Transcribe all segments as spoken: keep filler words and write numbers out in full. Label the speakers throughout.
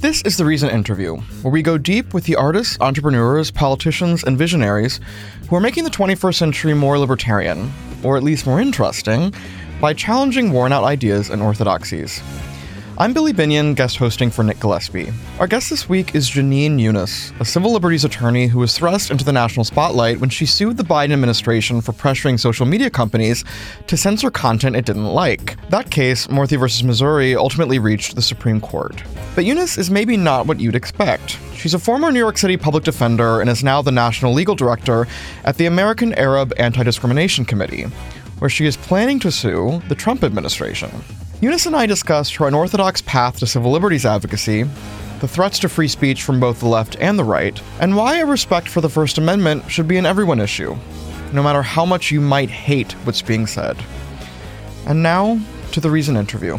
Speaker 1: This is The Reason Interview, where we go deep with the artists, entrepreneurs, politicians, and visionaries who are making the twenty-first century more libertarian, or at least more interesting, by challenging worn-out ideas and orthodoxies. I'm Billy Binion, guest hosting for Nick Gillespie. Our guest this week is Jeanine Younes, a civil liberties attorney who was thrust into the national spotlight when she sued the Biden administration for pressuring social media companies to censor content it didn't like. That case, Morthy versus Missouri, ultimately reached the Supreme Court. But Younes is maybe not what you'd expect. She's a former New York City public defender and is now the national legal director at the American Arab Anti-Discrimination Committee, where she is planning to sue the Trump administration. Younes and I discussed her unorthodox path to civil liberties advocacy, the threats to free speech from both the left and the right, and why a respect for the First Amendment should be an everyone issue, no matter how much you might hate what's being said. And now, to the Reason Interview.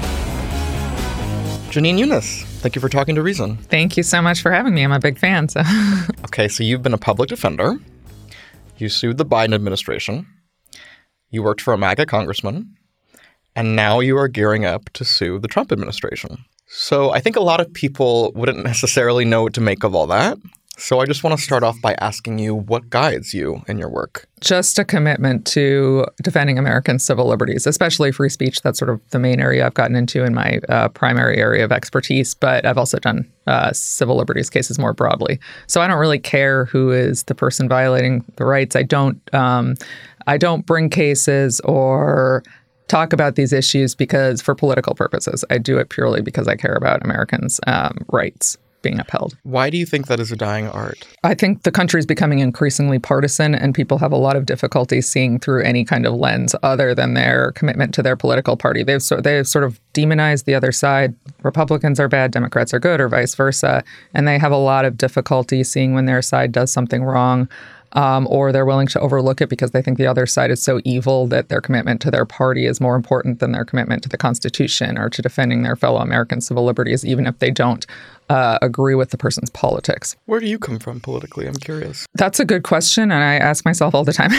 Speaker 1: Jeanine Younes, thank you for talking to Reason.
Speaker 2: Thank you so much for having me. I'm a big fan. So.
Speaker 1: Okay, so you've been a public defender. You sued the Biden administration. You worked for a MAGA congressman. And now you are gearing up to sue the Trump administration. So I think a lot of people wouldn't necessarily know what to make of all that. So I just want to start off by asking you what guides you in your work.
Speaker 2: Just a commitment to defending American civil liberties, especially free speech. That's sort of the main area I've gotten into in my uh, primary area of expertise. But I've also done uh, civil liberties cases more broadly. So I don't really care who is the person violating the rights. I don't. Um, I don't bring cases or talk about these issues because for political purposes. I do it purely because I care about Americans' um, rights being upheld.
Speaker 1: Why do you think that is a dying art?
Speaker 2: I think the country is becoming increasingly partisan, and people have a lot of difficulty seeing through any kind of lens other than their commitment to their political party. They've, so, they've sort of demonized the other side. Republicans are bad, Democrats are good, or vice versa. And they have a lot of difficulty seeing when their side does something wrong. Um, or they're willing to overlook it because they think the other side is so evil that their commitment to their party is more important than their commitment to the Constitution or to defending their fellow American civil liberties, even if they don't uh, agree with the person's politics.
Speaker 1: Where do you come from politically? I'm curious.
Speaker 2: That's a good question, and I ask myself all the time.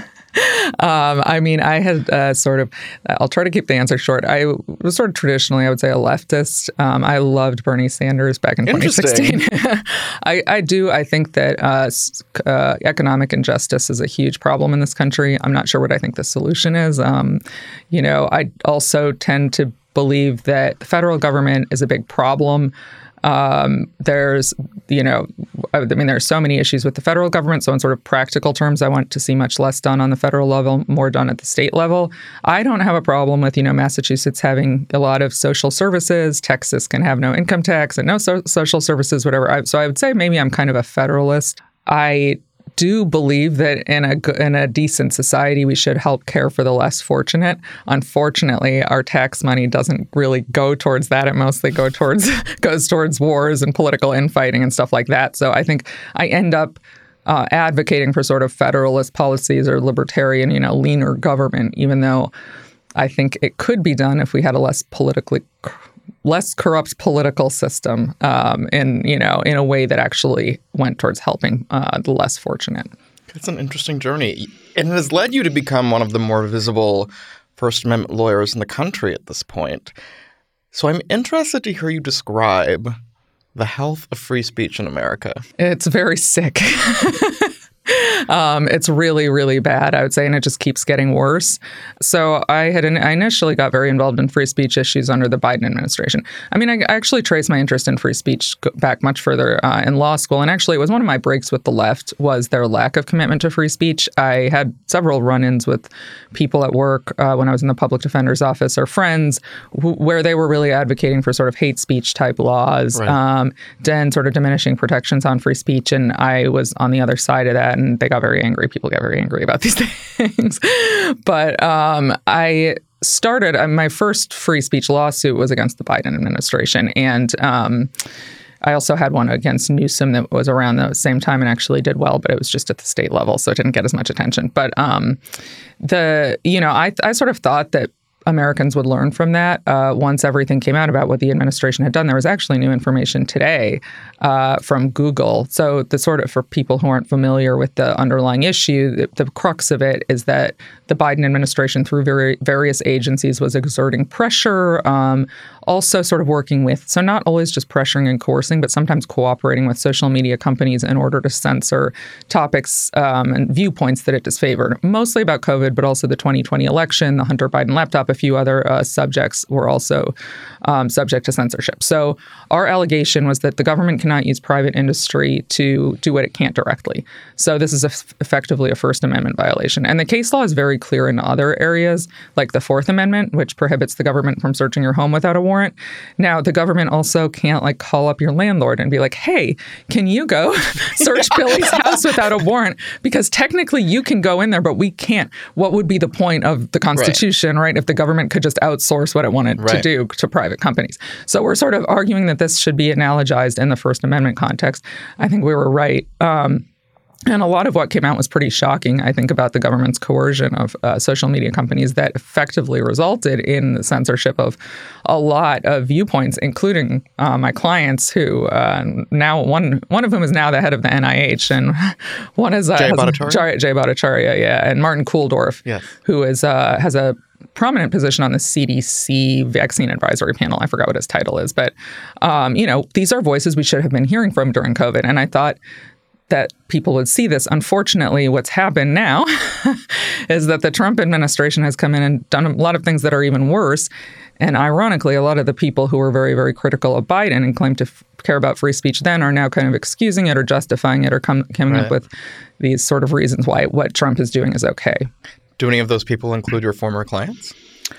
Speaker 2: Um, I mean, I had uh, sort of, I'll try to keep the answer short. I was sort of traditionally, I would say, a leftist. Um, I loved Bernie Sanders back in twenty sixteen. I, I do. I think that uh, uh, economic injustice is a huge problem in this country. I'm not sure what I think the solution is. Um, you know, I also tend to believe that the federal government is a big problem. Um, there's, you know, I mean, there are so many issues with the federal government. So in sort of practical terms, I want to see much less done on the federal level, more done at the state level. I don't have a problem with, you know, Massachusetts having a lot of social services. Texas can have no income tax and no so- social services, whatever. I, so I would say maybe I'm kind of a federalist. I do believe that in a in a decent society, we should help care for the less fortunate. Unfortunately, our tax money doesn't really go towards that. It mostly go towards goes towards wars and political infighting and stuff like that. So I think I end up uh, advocating for sort of federalist policies or libertarian, you know, leaner government, even though I think it could be done if we had a less politically less corrupt political system um, in, you know, in a way that actually went towards helping uh, the less fortunate.
Speaker 1: It's an interesting journey. And it has led you to become one of the more visible First Amendment lawyers in the country at this point. So I'm interested to hear you describe the health of free speech in America.
Speaker 2: It's very sick. Um, it's really, really bad, I would say, and it just keeps getting worse. So I had in, I initially got very involved in free speech issues under the Biden administration. I mean, I, I actually traced my interest in free speech back much further uh, in law school. And actually, it was one of my breaks with the left was their lack of commitment to free speech. I had several run-ins with people at work uh, when I was in the public defender's office or friends wh- where they were really advocating for sort of hate speech type laws,
Speaker 1: right.
Speaker 2: um, then sort of diminishing protections on free speech. And I was on the other side of that. And they got very angry. People get very angry about these things. But um, I started, uh, my first free speech lawsuit was against the Biden administration. And um, I also had one against Newsom that was around the same time and actually did well, but it was just at the state level, so it didn't get as much attention. But um, the, you know, I, I sort of thought that Americans would learn from that uh, once everything came out about what the administration had done. There was actually new information today uh, from Google. So the sort of, for people who aren't familiar with the underlying issue, the, the crux of it is that the Biden administration through very, various agencies was exerting pressure um, also sort of working with, so not always just pressuring and coercing, but sometimes cooperating with social media companies in order to censor topics um, and viewpoints that it disfavored, mostly about COVID, but also the twenty twenty election, the Hunter Biden laptop, a few other uh, subjects were also um, subject to censorship. So our allegation was that the government cannot use private industry to do what it can't directly. So this is a f- effectively a First Amendment violation. And the case law is very clear in other areas, like the Fourth Amendment, which prohibits the government from searching your home without a warrant. Now, the government also can't like call up your landlord and be like, hey, can you go search Billy's house without a warrant? Because technically you can go in there, but we can't. What would be the point of the Constitution, right? right if the government could just outsource what it wanted right. to do to private companies. So we're sort of arguing that this should be analogized in the First Amendment context. I think we were right. Um, And a lot of what came out was pretty shocking, I think, about the government's coercion of uh, social media companies that effectively resulted in the censorship of a lot of viewpoints, including uh, my clients who uh, now one one of whom is now the head of the N I H and one is uh,
Speaker 1: Jay Bhattacharya.
Speaker 2: Jay Bhattacharya, yeah, and Martin Kulldorff,
Speaker 1: yes.
Speaker 2: who is uh, has a prominent position on the C D C vaccine advisory panel. I forgot what his title is, but um, you know, these are voices we should have been hearing from during COVID, and I thought that people would see this. Unfortunately, what's happened now is that the Trump administration has come in and done a lot of things that are even worse. And ironically, a lot of the people who were very, very critical of Biden and claimed to f- care about free speech then are now kind of excusing it or justifying it or com- coming
Speaker 1: right.
Speaker 2: up with these sort of reasons why what Trump is doing is okay.
Speaker 1: Do any of those people include your former clients?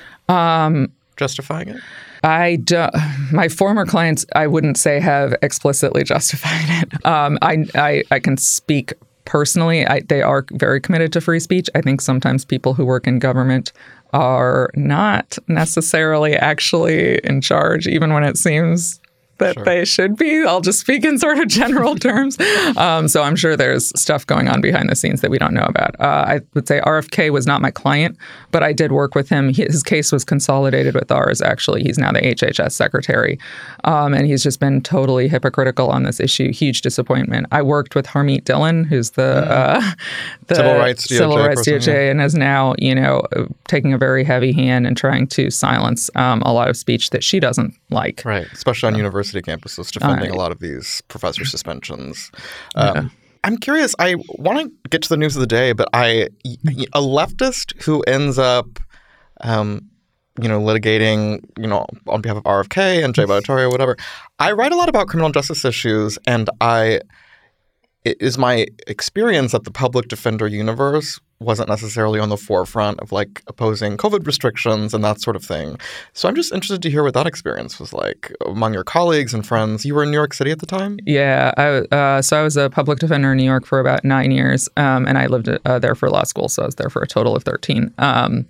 Speaker 2: Um,
Speaker 1: Justifying it?
Speaker 2: I do, my former clients, I wouldn't say have explicitly justified it. Um, I, I I can speak personally. I, they are very committed to free speech. I think sometimes people who work in government are not necessarily actually in charge, even when it seems that sure. they should be. I'll just speak in sort of general terms. Um, so I'm sure there's stuff going on behind the scenes that we don't know about. Uh, I would say R F K was not my client, but I did work with him. His case was consolidated with ours, actually. He's now the H H S secretary. Um, and he's just been totally hypocritical on this issue. Huge disappointment. I worked with Harmeet Dillon, who's the, uh, the
Speaker 1: civil rights D O J,
Speaker 2: civil rights D O J
Speaker 1: person, yeah.
Speaker 2: and is now, you know, taking a very heavy hand and trying to silence um, a lot of speech that she doesn't like.
Speaker 1: Right, especially on so. university campuses, defending uh, a lot of these professor suspensions. Um, yeah. I'm curious. I want to get to the news of the day, but I a leftist who ends up, um, you know, litigating, you know, on behalf of R F K and Jay Bhattacharya or whatever. I write a lot about criminal justice issues, and I it is my experience that the public defender universe wasn't necessarily on the forefront of like opposing COVID restrictions and that sort of thing. So I'm just interested to hear what that experience was like among your colleagues and friends. You were in New York City at the time?
Speaker 2: Yeah. I, uh, so I was a public defender in New York for about nine years, um, and I lived uh, there for law school. So I was there for a total of thirteen. Um,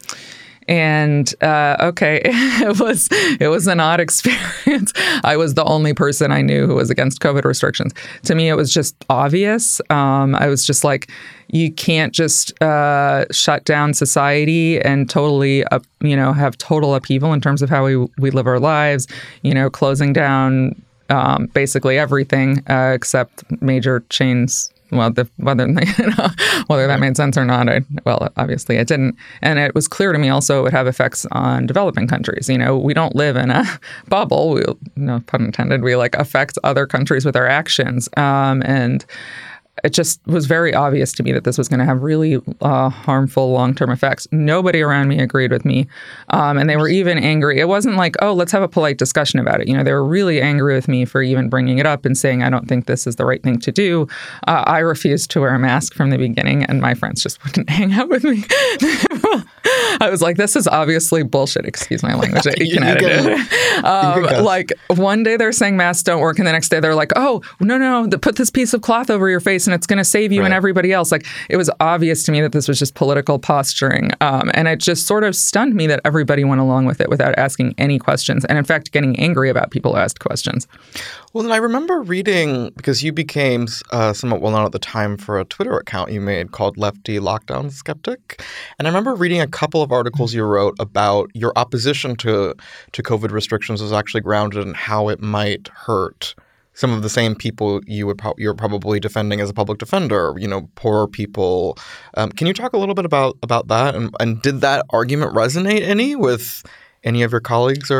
Speaker 2: And uh, okay, it was it was an odd experience. I was the only person I knew who was against COVID restrictions. To me, it was just obvious. Um, I was just like, you can't just uh, shut down society and totally, uh, you know, have total upheaval in terms of how we we live our lives. You know, closing down um, basically everything uh, except major chains. Well, the, whether you know, whether that made sense or not, I, well, obviously it didn't. And it was clear to me also it would have effects on developing countries. You know, we don't live in a bubble. We, no pun intended. We like affect other countries with our actions. Um, and it just was very obvious to me that this was going to have really uh, harmful long-term effects. Nobody around me agreed with me. Um, and they were even angry. It wasn't like, oh, let's have a polite discussion about it. You know, they were really angry with me for even bringing it up and saying, I don't think this is the right thing to do. Uh, I refused to wear a mask from the beginning, and my friends just wouldn't hang out with me. I was like, this is obviously bullshit. Excuse my language. You, you can edit it. Um, like one day they're saying masks don't work, and the next day they're like, oh, no, no, the, put this piece of cloth over your face and it's going to save you right. and everybody else. Like, it was obvious to me that this was just political posturing. Um, and it just sort of stunned me that everybody went along with it without asking any questions. And in fact, getting angry about people who asked questions.
Speaker 1: Well, and I remember reading, because you became uh, somewhat well known at the time for a Twitter account you made called Lefty Lockdown Skeptic. And I remember reading a couple of articles you wrote about your opposition to, to COVID restrictions was actually grounded in how it might hurt some of the same people you would pro- you're probably defending as a public defender, you know, poorer people. Um, can you talk a little bit about, about that? And, and did that argument resonate any with any of your colleagues or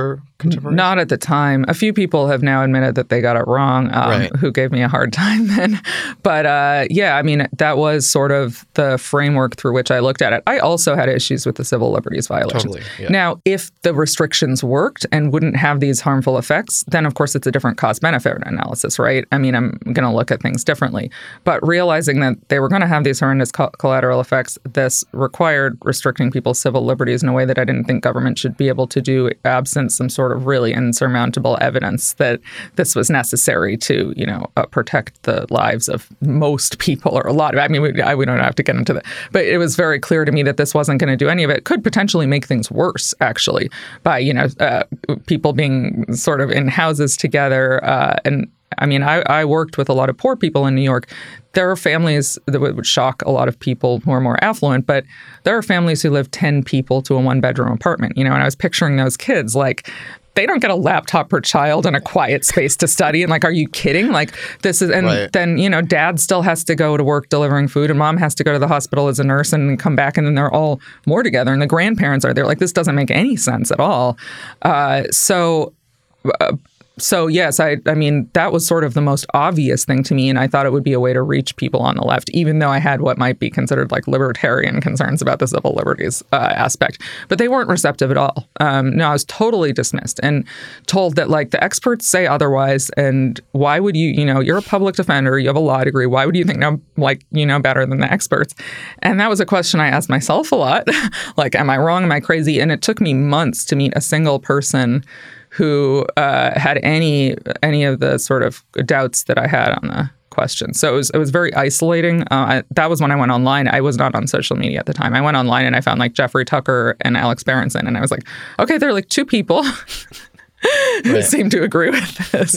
Speaker 1: contemporaries?
Speaker 2: Not at the time. A few people have now admitted that they got it wrong, um,
Speaker 1: right.
Speaker 2: who gave me a hard time then. But uh, yeah, I mean, that was sort of the framework through which I looked at it. I also had issues with the civil liberties violations.
Speaker 1: Totally, yeah.
Speaker 2: Now, if the restrictions worked and wouldn't have these harmful effects, then of course it's a different cost-benefit analysis, right? I mean, I'm going to look at things differently. But realizing that they were going to have these horrendous co- collateral effects, this required restricting people's civil liberties in a way that I didn't think government should be able to do absent some sort of really insurmountable evidence that this was necessary to, you know, uh, protect the lives of most people or a lot of, I mean, we, I, we don't have to get into that. But it was very clear to me that this wasn't going to do any of it. It could potentially make things worse, actually, by, you know, uh, people being sort of in houses together. Uh, and I mean, I, I worked with a lot of poor people in New York. There are families that would shock a lot of people who are more affluent, but there are families who live ten people to a one-bedroom apartment, you know, and I was picturing those kids like, they don't get a laptop per child and a quiet space to study. And like, are you kidding? Like this is, and
Speaker 1: right.
Speaker 2: then, you know, dad still has to go to work delivering food and mom has to go to the hospital as a nurse and come back. And then they're all more together and the grandparents are there. Like, this doesn't make any sense at all. Uh, so, uh, So, yes, I I mean, that was sort of the most obvious thing to me. And I thought it would be a way to reach people on the left, even though I had what might be considered like libertarian concerns about the civil liberties uh, aspect. But they weren't receptive at all. Um, no, I was totally dismissed and told that like the experts say otherwise. And why would you, you know, you're a public defender, you have a law degree. Why would you think no, like, you know, better than the experts? And that was a question I asked myself a lot. Like, am I wrong? Am I crazy? And it took me months to meet a single person who uh, had any any of the sort of doubts that I had on the question. So it was it was very isolating. Uh, I, that was when I went online. I was not on social media at the time. I went online and I found like Jeffrey Tucker and Alex Berenson, and I was like, okay, they're like two people who
Speaker 1: right.
Speaker 2: seem to agree with this.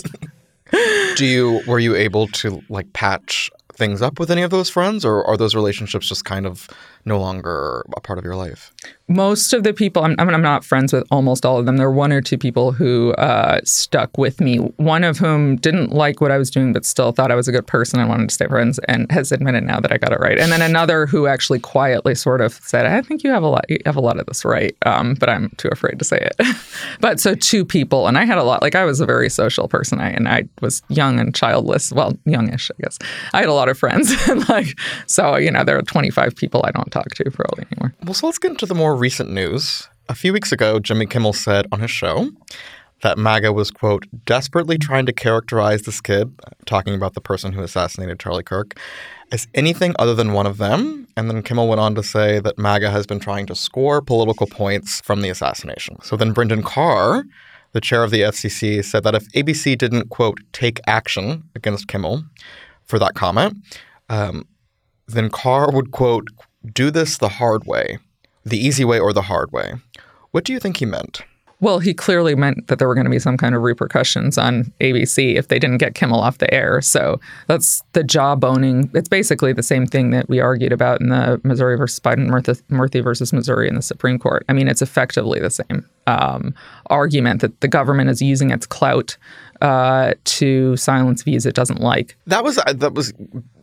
Speaker 1: Do you were you able to like patch things up with any of those friends, or are those relationships just kind of no longer a part of your life?
Speaker 2: Most of the people, I'm, I mean, I'm not friends with almost all of them. There were one or two people who uh, stuck with me, one of whom didn't like what I was doing, but still thought I was a good person and wanted to stay friends and has admitted now that I got it right. And then another who actually quietly sort of said, I think you have a lot, you have a lot of this right, um, but I'm too afraid to say it. But so two people, and I had a lot, like I was a very social person, I, and I was young and childless, well, youngish, I guess. I had a lot of friends, and like, so, you know, there are twenty-five people I don't talk to probably anymore.
Speaker 1: Well, so let's get into the more recent news. A few weeks ago, Jimmy Kimmel said on his show that MAGA was, quote, desperately trying to characterize this kid, talking about the person who assassinated Charlie Kirk, as anything other than one of them. And then Kimmel went on to say that MAGA has been trying to score political points from the assassination. So then Brendan Carr, the chair of the F C C, said that if A B C didn't, quote, take action against Kimmel for that comment, um, then Carr would, quote, do this the hard way, the easy way or the hard way. What do you think he meant?
Speaker 2: Well, he clearly meant that there were going to be some kind of repercussions on A B C if they didn't get Kimmel off the air. So that's the jawboning. It's basically the same thing that we argued about in the Missouri versus Biden, Murthy, Murthy versus Missouri in the Supreme Court. I mean, it's effectively the same um, argument that the government is using its clout uh, to silence views it doesn't like.
Speaker 1: That was that was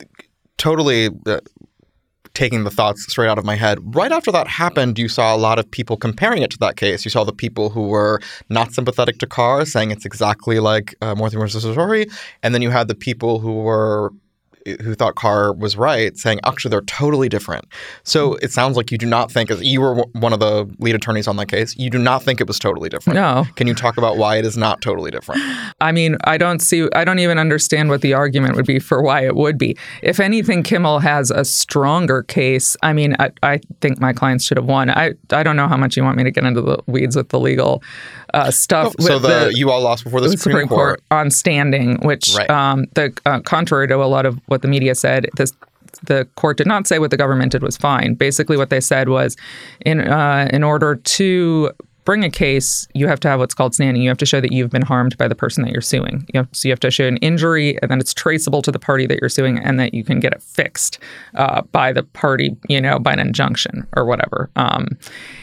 Speaker 1: totally uh, taking the thoughts straight out of my head. Right after that happened, you saw a lot of people comparing it to that case. You saw the people who were not sympathetic to Carr saying it's exactly like uh, Murthy versus Missouri, and then you had the people who were who thought Carr was right saying actually they're totally different. So it sounds like you do not think, as you were one of the lead attorneys on that case, you do not think it was totally different.
Speaker 2: No.
Speaker 1: Can you talk about why it is not totally different?
Speaker 2: I mean, I don't see, I don't even understand what the argument would be for why it would be. If anything, Kimmel has a stronger case. I mean, I, I think my clients should have won. I, I don't know how much you want me to get into the weeds with the legal uh, stuff.
Speaker 1: Oh, so
Speaker 2: with
Speaker 1: the,
Speaker 2: the,
Speaker 1: you all lost before the, the Supreme,
Speaker 2: Supreme Court. Court on standing, which
Speaker 1: right.
Speaker 2: um, the uh, contrary to a lot of what the media said, this the court did not say what the government did was fine. Basically, what they said was, in uh, in order to bring a case, you have to have what's called standing. You have to show that you've been harmed by the person that you're suing. You have, so you have to show an injury, and then it's traceable to the party that you're suing, and that you can get it fixed uh, by the party, you know, by an injunction or whatever. Um,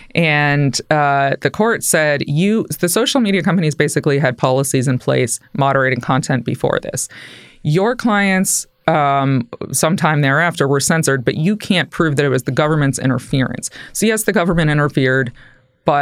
Speaker 2: and uh, the court said, you, the social media companies basically had policies in place moderating content before this. Your clients, Um, sometime thereafter, were censored, but you can't prove that it was the government's interference. So yes, the government interfered, but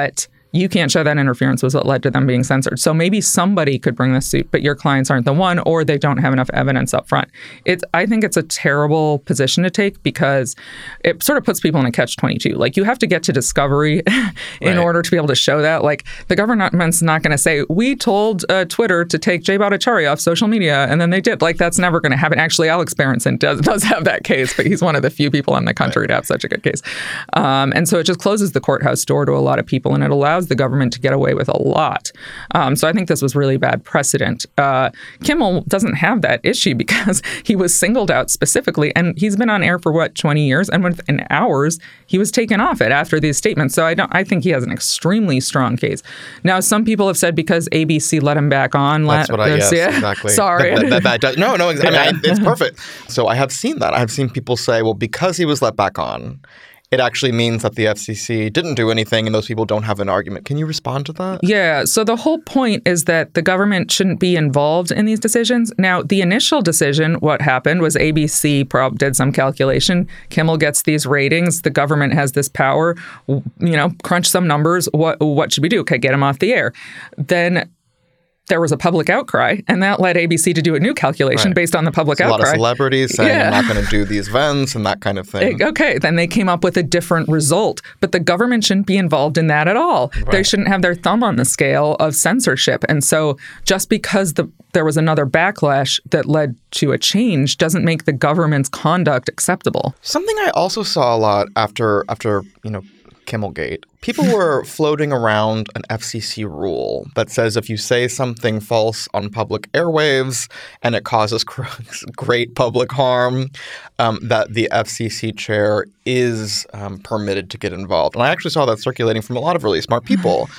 Speaker 2: You can't show that interference was what led to them being censored. So maybe somebody could bring this suit, but your clients aren't the one, or they don't have enough evidence up front. It's, I think it's a terrible position to take because it sort of puts people in a catch twenty-two. Like, you have to get to discovery in right. order to be able to show that. Like, the government's not going to say, we told uh, Twitter to take Jay Bhattacharya off social media, and then they did. Like, that's never going to happen. Actually, Alex Berenson does, does have that case, but he's one of the few people in the country right. to have such a good case. Um, and so it just closes the courthouse door to a lot of people, and it allows the government to get away with a lot. Um, so I think this was really bad precedent. Uh, Kimmel doesn't have that issue because he was singled out specifically, and he's been on air for, what, twenty years? And within hours, he was taken off it after these statements. So I don't. I think he has an extremely strong case. Now, some people have said because A B C let him back on.
Speaker 1: That's what I, yes, yeah. exactly.
Speaker 2: Sorry.
Speaker 1: That, that, that, that, no, no, I mean, I, it's perfect. So I have seen that. I have seen people say, well, because he was let back on, it actually means that the F C C didn't do anything and those people don't have an argument. Can you respond to that?
Speaker 2: Yeah. So the whole point is that the government shouldn't be involved in these decisions. Now, the initial decision, what happened was A B C prob did some calculation. Kimmel gets these ratings. The government has this power. You know, crunch some numbers. What what should we do? Okay, get him off the air. Then there was a public outcry, and that led A B C to do a new calculation right. based on the public
Speaker 1: so
Speaker 2: outcry.
Speaker 1: A lot of celebrities saying, yeah. I'm not going to do these events and that kind of thing.
Speaker 2: Okay, then they came up with a different result. But the government shouldn't be involved in that at all. Right. They shouldn't have their thumb on the scale of censorship. And so just because the there was another backlash that led to a change doesn't make the government's conduct acceptable.
Speaker 1: Something I also saw a lot after after, you know, Kimmelgate. People were floating around an F C C rule that says if you say something false on public airwaves and it causes great public harm, um, that the F C C chair is um, permitted to get involved. And I actually saw that circulating from a lot of really smart people.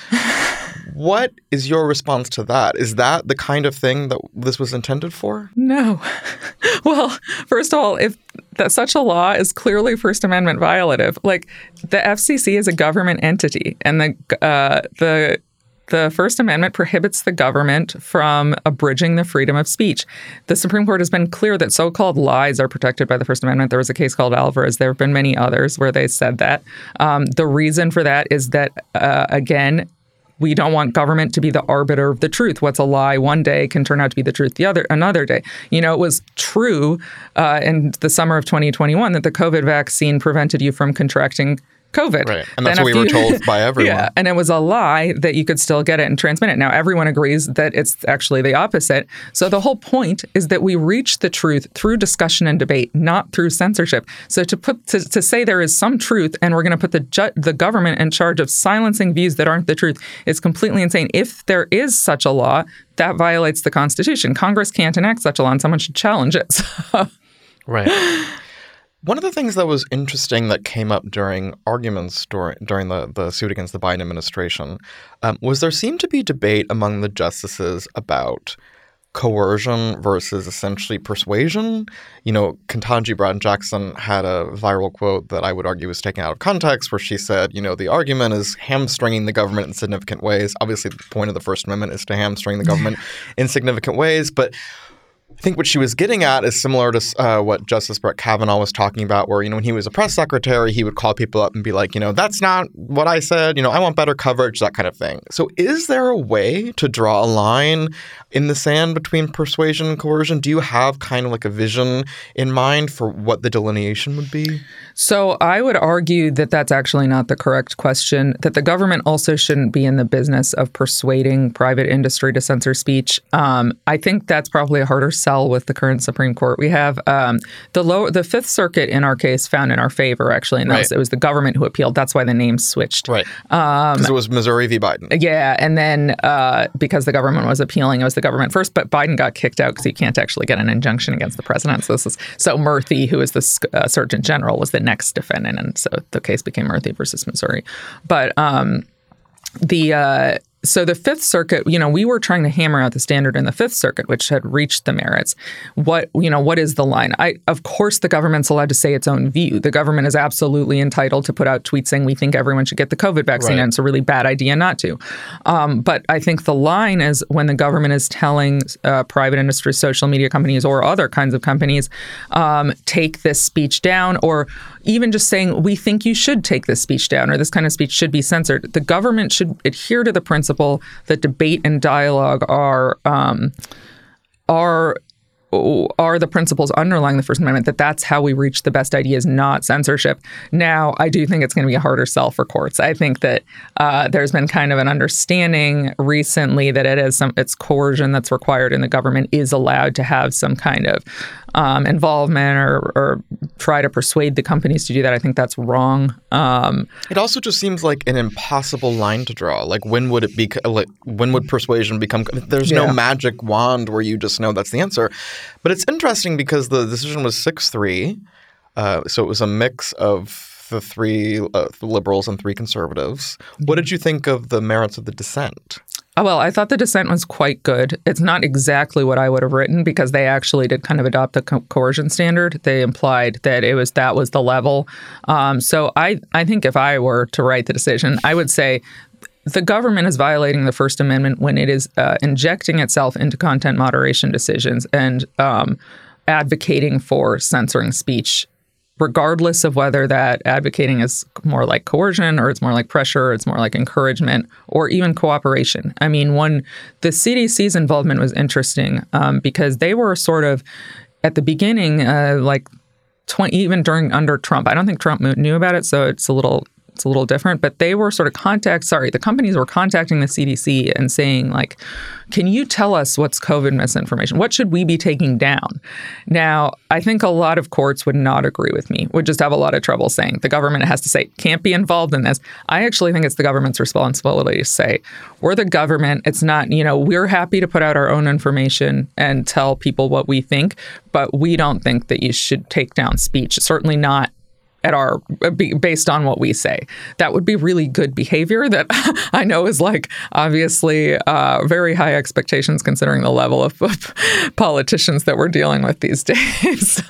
Speaker 1: What is your response to that? Is that the kind of thing that this was intended for?
Speaker 2: No. Well, first of all, if that such a law is clearly First Amendment violative, like the F C C is a government entity, and the uh, the the First Amendment prohibits the government from abridging the freedom of speech. The Supreme Court has been clear that so-called lies are protected by the First Amendment. There was a case called Alvarez. There have been many others where they said that. Um, the reason for that is that, uh, again, we don't want government to be the arbiter of the truth. What's a lie one day can turn out to be the truth the other another day. You know, it was true uh, in the summer of twenty twenty-one that the COVID vaccine prevented you from contracting COVID.
Speaker 1: Right. And that's then what we were told by everyone.
Speaker 2: Yeah. And it was a lie that you could still get it and transmit it. Now, everyone agrees that it's actually the opposite. So the whole point is that we reach the truth through discussion and debate, not through censorship. So to put to, to say there is some truth and we're going to put the ju- the government in charge of silencing views that aren't the truth is completely insane. If there is such a law, that violates the Constitution. Congress can't enact such a law and someone should challenge it. So.
Speaker 1: Right. One of the things that was interesting that came up during arguments during, during the, the suit against the Biden administration um, was there seemed to be debate among the justices about coercion versus essentially persuasion. You know, Ketanji Brown Jackson had a viral quote that I would argue was taken out of context where she said, you know, the argument is hamstringing the government in significant ways. Obviously, the point of the First Amendment is to hamstring the government in significant ways, but I think what she was getting at is similar to uh, what Justice Brett Kavanaugh was talking about, where, you know, when he was a press secretary, he would call people up and be like, you know, that's not what I said. You know, I want better coverage, that kind of thing. So is there a way to draw a line in the sand between persuasion and coercion? Do you have kind of like a vision in mind for what the delineation would be?
Speaker 2: So I would argue that that's actually not the correct question, that the government also shouldn't be in the business of persuading private industry to censor speech. Um, I think that's probably a harder sell with the current Supreme Court. We have um, the lower, the Fifth Circuit in our case found in our favor, actually. And that
Speaker 1: right.
Speaker 2: was, it was the government who appealed. That's why the name switched.
Speaker 1: Right. Because um, it was Missouri v. Biden.
Speaker 2: Yeah. And then uh, because the government was appealing, it was the government first. But Biden got kicked out because you can't actually get an injunction against the president. So this is so Murthy, who is the uh, Surgeon General, was the next defendant. And so the case became Murthy versus Missouri. But um, the uh, so the Fifth Circuit, you know, we were trying to hammer out the standard in the Fifth Circuit, which had reached the merits. What, you know, what is the line? I, of course, the government's allowed to say its own view. The government is absolutely entitled to put out tweets saying we think everyone should get the COVID vaccine, right. and it's a really bad idea not to. Um, but I think the line is when the government is telling uh, private industry, social media companies, or other kinds of companies, um, take this speech down, or even just saying, we think you should take this speech down or this kind of speech should be censored. The government should adhere to the principle that debate and dialogue are um, are are the principles underlying the First Amendment, that that's how we reach the best ideas, not censorship. Now, I do think it's going to be a harder sell for courts. I think that uh, there's been kind of an understanding recently that it is some it's coercion that's required and the government is allowed to have some kind of um, involvement or, or try to persuade the companies to do that. I think that's wrong. Um,
Speaker 1: it also just seems like an impossible line to draw. Like, when would it be? Like, when would persuasion become? There's yeah. no magic wand where you just know that's the answer. But it's interesting because the decision was six three, uh, so it was a mix of the three uh, liberals and three conservatives. What did you think of the merits of the dissent?
Speaker 2: Oh, well, I thought the dissent was quite good. It's not exactly what I would have written because they actually did kind of adopt the co- coercion standard. They implied that it was that was the level. Um, so I, I think if I were to write the decision, I would say the government is violating the First Amendment when it is uh, injecting itself into content moderation decisions and um, advocating for censoring speech, regardless of whether that advocating is more like coercion or it's more like pressure or it's more like encouragement or even cooperation. I mean, one, the C D C's involvement was interesting um, because they were sort of at the beginning, uh, like twenty, even during under Trump. I don't think Trump knew about it, so it's a little It's a little different, but they were sort of contact, sorry, the companies were contacting the C D C and saying, like, can you tell us what's COVID misinformation? What should we be taking down? Now, I think a lot of courts would not agree with me, would just have a lot of trouble saying the government has to say, can't be involved in this. I actually think it's the government's responsibility to say, we're the government. It's not, you know, we're happy to put out our own information and tell people what we think, but we don't think that you should take down speech, certainly not at our based on what we say. That would be really good behavior that I know is like obviously uh, very high expectations considering the level of, of politicians that we're dealing with these days.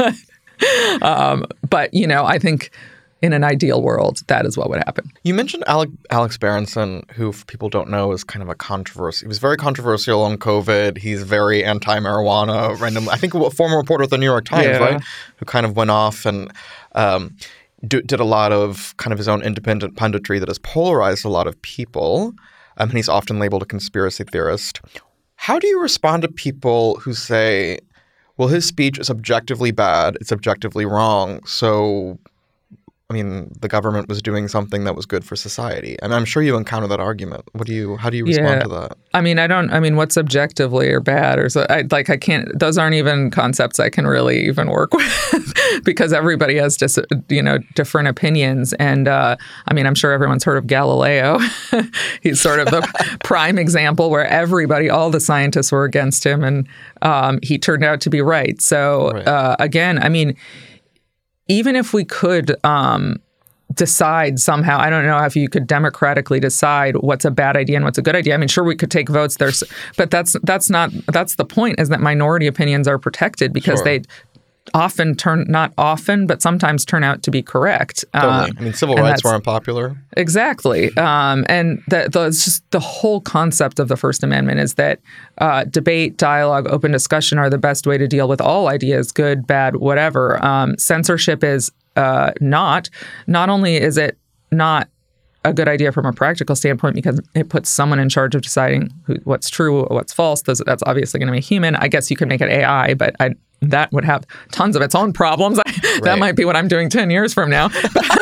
Speaker 2: um, but, you know, I think in an ideal world, that is what would happen.
Speaker 1: You mentioned Alec, Alex Berenson, who, if people don't know, is kind of a controversy. He was very controversial on COVID. He's very anti-marijuana. Random, I think a former reporter at the New York Times, yeah. right, who kind of went off and um, do, did a lot of kind of his own independent punditry that has polarized a lot of people. Um, and he's often labeled a conspiracy theorist. How do you respond to people who say, well, his speech is objectively bad, it's objectively wrong, so I mean, the government was doing something that was good for society. I mean, I'm sure you encounter that argument. What do you? How do you respond
Speaker 2: yeah.
Speaker 1: to that?
Speaker 2: I mean, I don't. I mean, what's objectively or bad or so? I, like, I can't. Those aren't even concepts I can really even work with because everybody has just you know different opinions. And uh, I mean, I'm sure everyone's heard of Galileo. He's sort of the prime example where everybody, all the scientists were against him, and um, he turned out to be right. So right. Uh, again, I mean. Even if we could um, decide somehow, I don't know if you could democratically decide what's a bad idea and what's a good idea. I mean, sure, we could take votes there, but that's that's not that's the point. Is that minority opinions are protected because sure. they often turn not often, but sometimes turn out to be correct.
Speaker 1: Totally. Uh, I mean, civil rights were unpopular.
Speaker 2: Exactly. Um, and the, the, it's just the whole concept of the First Amendment is that uh, debate, dialogue, open discussion are the best way to deal with all ideas, good, bad, whatever. Um, censorship is uh, not. Not only is it not a good idea from a practical standpoint because it puts someone in charge of deciding who, what's true, what's false. That's, that's obviously going to be human. I guess you could make it A I, but I, that would have tons of its own problems. Right. That might be what I'm doing ten years from now.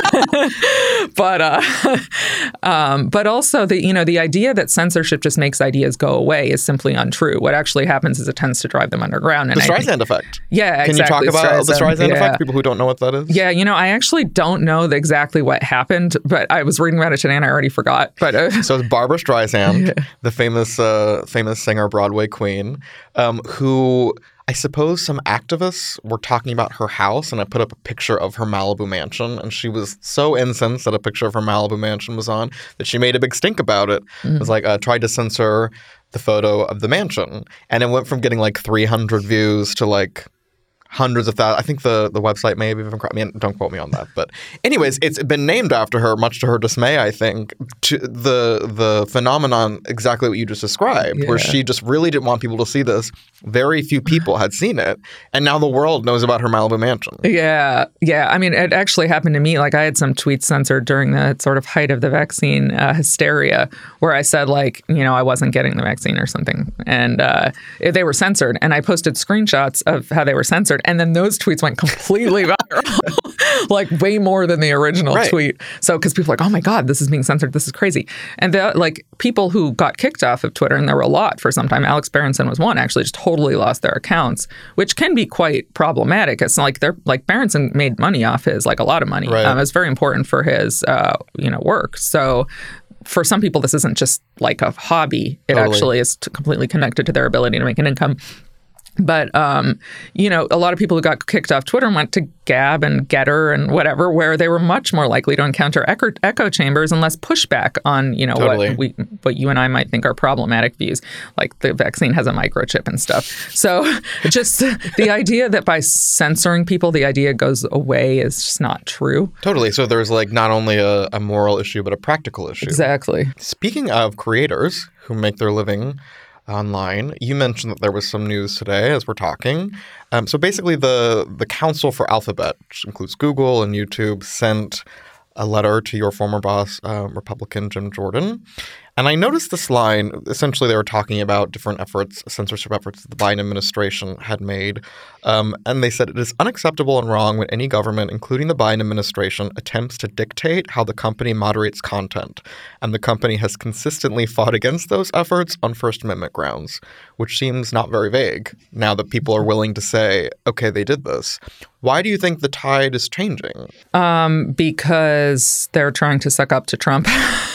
Speaker 2: but uh, um, but also the you know the idea that censorship just makes ideas go away is simply untrue. What actually happens is it tends to drive them underground.
Speaker 1: And the Streisand effect.
Speaker 2: Yeah,
Speaker 1: Can
Speaker 2: exactly.
Speaker 1: you talk about
Speaker 2: Streisand,
Speaker 1: the Streisand
Speaker 2: yeah.
Speaker 1: effect? People who don't know what that is.
Speaker 2: Yeah, you know, I actually don't know the, exactly what happened, but I was reading about it today and I already forgot. But uh,
Speaker 1: so it's Barbra Streisand, yeah. the famous uh, famous singer, Broadway queen, um, who. I suppose some activists were talking about her house, and I put up a picture of her Malibu mansion, and she was so incensed that a picture of her Malibu mansion was on that she made a big stink about it. Mm. It was like, uh, tried to censor the photo of the mansion. And it went from getting like three hundred views to like hundreds of thousands. I think the, the website may have even, I mean, don't quote me on that. But anyways, it's been named after her, much to her dismay, I think, to the the phenomenon exactly what you just described, yeah. where she just really didn't want people to see this. Very few people had seen it. And now the world knows about her Malibu mansion.
Speaker 2: Yeah. Yeah. I mean, it actually happened to me. Like I had some tweets censored during the sort of height of the vaccine uh, hysteria where I said like, you know, I wasn't getting the vaccine or something. And uh, they were censored. And I posted screenshots of how they were censored. And then those tweets went completely viral, like way more than the original right. tweet. So because people are like, oh my God, this is being censored. This is crazy. And the, like people who got kicked off of Twitter, and there were a lot for some time. Alex Berenson was one, actually just totally lost their accounts, which can be quite problematic. It's like they're like Berenson made money off his, like a lot of money.
Speaker 1: Right.
Speaker 2: Um, it's very important for his, uh, you know, work. So for some people, this isn't just like a hobby. It
Speaker 1: totally.
Speaker 2: actually is t- completely connected to their ability to make an income. But, um, you know, a lot of people who got kicked off Twitter went to Gab and Getter and whatever, where they were much more likely to encounter echo, echo chambers and less pushback on, you know,
Speaker 1: totally.
Speaker 2: what we, what you and I might think are problematic views, like the vaccine has a microchip and stuff. So just the idea that by censoring people, the idea goes away is just not true.
Speaker 1: Totally. So there's like not only a, a moral issue, but a practical issue.
Speaker 2: Exactly.
Speaker 1: Speaking of creators who make their living online, you mentioned that there was some news today as we're talking. Um, so basically the the Council for Alphabet, which includes Google and YouTube, sent a letter to your former boss, uh, Republican Jim Jordan. And I noticed this line. Essentially, they were talking about different efforts, censorship efforts that the Biden administration had made. Um, and they said it is unacceptable and wrong when any government, including the Biden administration, attempts to dictate how the company moderates content. And the company has consistently fought against those efforts on First Amendment grounds, which seems not very vague now that people are willing to say, okay, they did this. Why do you think the tide is changing?
Speaker 2: Um, because they're trying to suck up to Trump.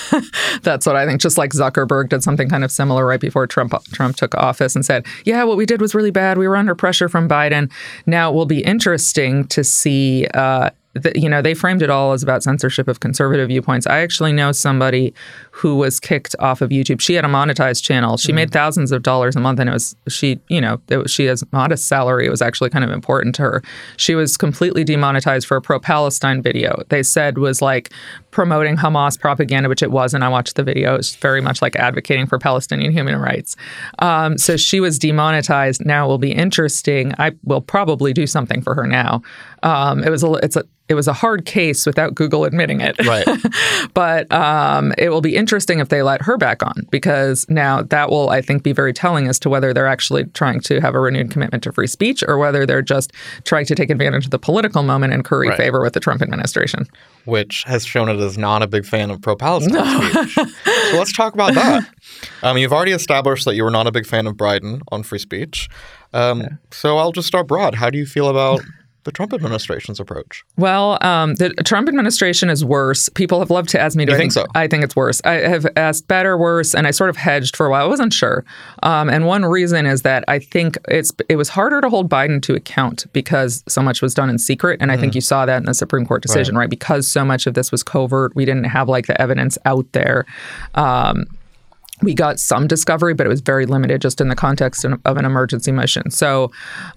Speaker 2: That's what I think. Just like Zuckerberg did something kind of similar right before Trump Trump took office and said, yeah, what we did was really bad. We were under pressure from Biden. Now it will be interesting to see uh, that, you know, they framed it all as about censorship of conservative viewpoints. I actually know somebody who was kicked off of YouTube. She had a monetized channel. She mm-hmm. made thousands of dollars a month, and it was she, you know, it was, she has modest salary. It was actually kind of important to her. She was completely demonetized for a pro-Palestine video. They said was like promoting Hamas propaganda, which it wasn't. I watched the video. It was very much like advocating for Palestinian human rights. Um, so she was demonetized. Now it will be interesting. I will probably do something for her now. Um, it was a, it's a, it was a hard case without Google admitting it.
Speaker 1: Right.
Speaker 2: But um, it will be interesting if they let her back on, because now that will, I think, be very telling as to whether they're actually trying to have a renewed commitment to free speech or whether they're just trying to take advantage of the political moment and curry right. favor with the Trump administration.
Speaker 1: Which has shown it as not a big fan of pro-Palestine no. speech. So let's talk about that. Um, you've already established that you were not a big fan of Biden on free speech. Um, yeah. So I'll just start broad. How do you feel about the Trump administration's approach?
Speaker 2: Well, um, the Trump administration is worse. People have loved to ask me, do
Speaker 1: you
Speaker 2: I
Speaker 1: think, think so?
Speaker 2: I think it's worse. I have asked better, worse, and I sort of hedged for a while. I wasn't sure. Um, and one reason is that I think it's it was harder to hold Biden to account because so much was done in secret. And I mm. think you saw that in the Supreme Court decision, right. right? Because so much of this was covert. We didn't have like the evidence out there. Um, we got some discovery, but it was very limited just in the context of an emergency mission. So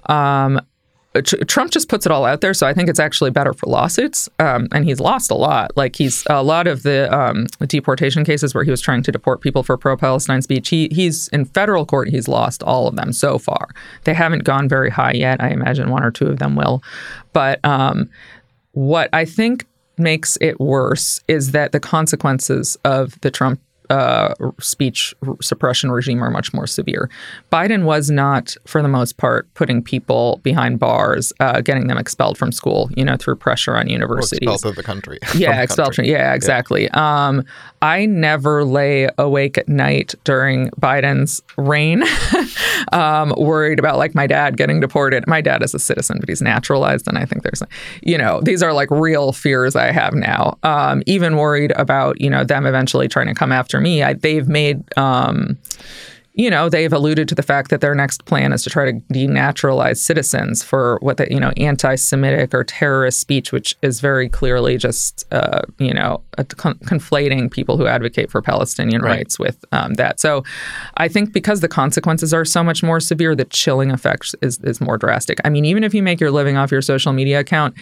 Speaker 2: um Trump just puts it all out there, so I think it's actually better for lawsuits, um, and he's lost a lot. Like he's a lot of the um, deportation cases where he was trying to deport people for pro-Palestine speech. He he's in federal court. He's lost all of them so far. They haven't gone very high yet. I imagine one or two of them will. But um, what I think makes it worse is that the consequences of the Trump Uh, speech suppression regime are much more severe. Biden was not, for the most part, putting people behind bars, uh, getting them expelled from school, you know, through pressure on universities.
Speaker 1: Or expelled of the country.
Speaker 2: Yeah,
Speaker 1: the
Speaker 2: expelled.
Speaker 1: Country.
Speaker 2: Yeah, exactly. Yeah. Um, I never lay awake at night during Biden's reign, um, worried about like my dad getting deported. My dad is a citizen, but he's naturalized, and I think there's, you know, these are like real fears I have now. Um, even worried about, you know, them eventually trying to come after me. I, they've made, um, you know, they've alluded to the fact that their next plan is to try to denaturalize citizens for what the, you know, anti-Semitic or terrorist speech, which is very clearly just, uh, you know, con- conflating people who advocate for Palestinian
Speaker 1: right.
Speaker 2: rights with um, that. So I think because the consequences are so much more severe, the chilling effect is, is more drastic. I mean, even if you make your living off your social media account,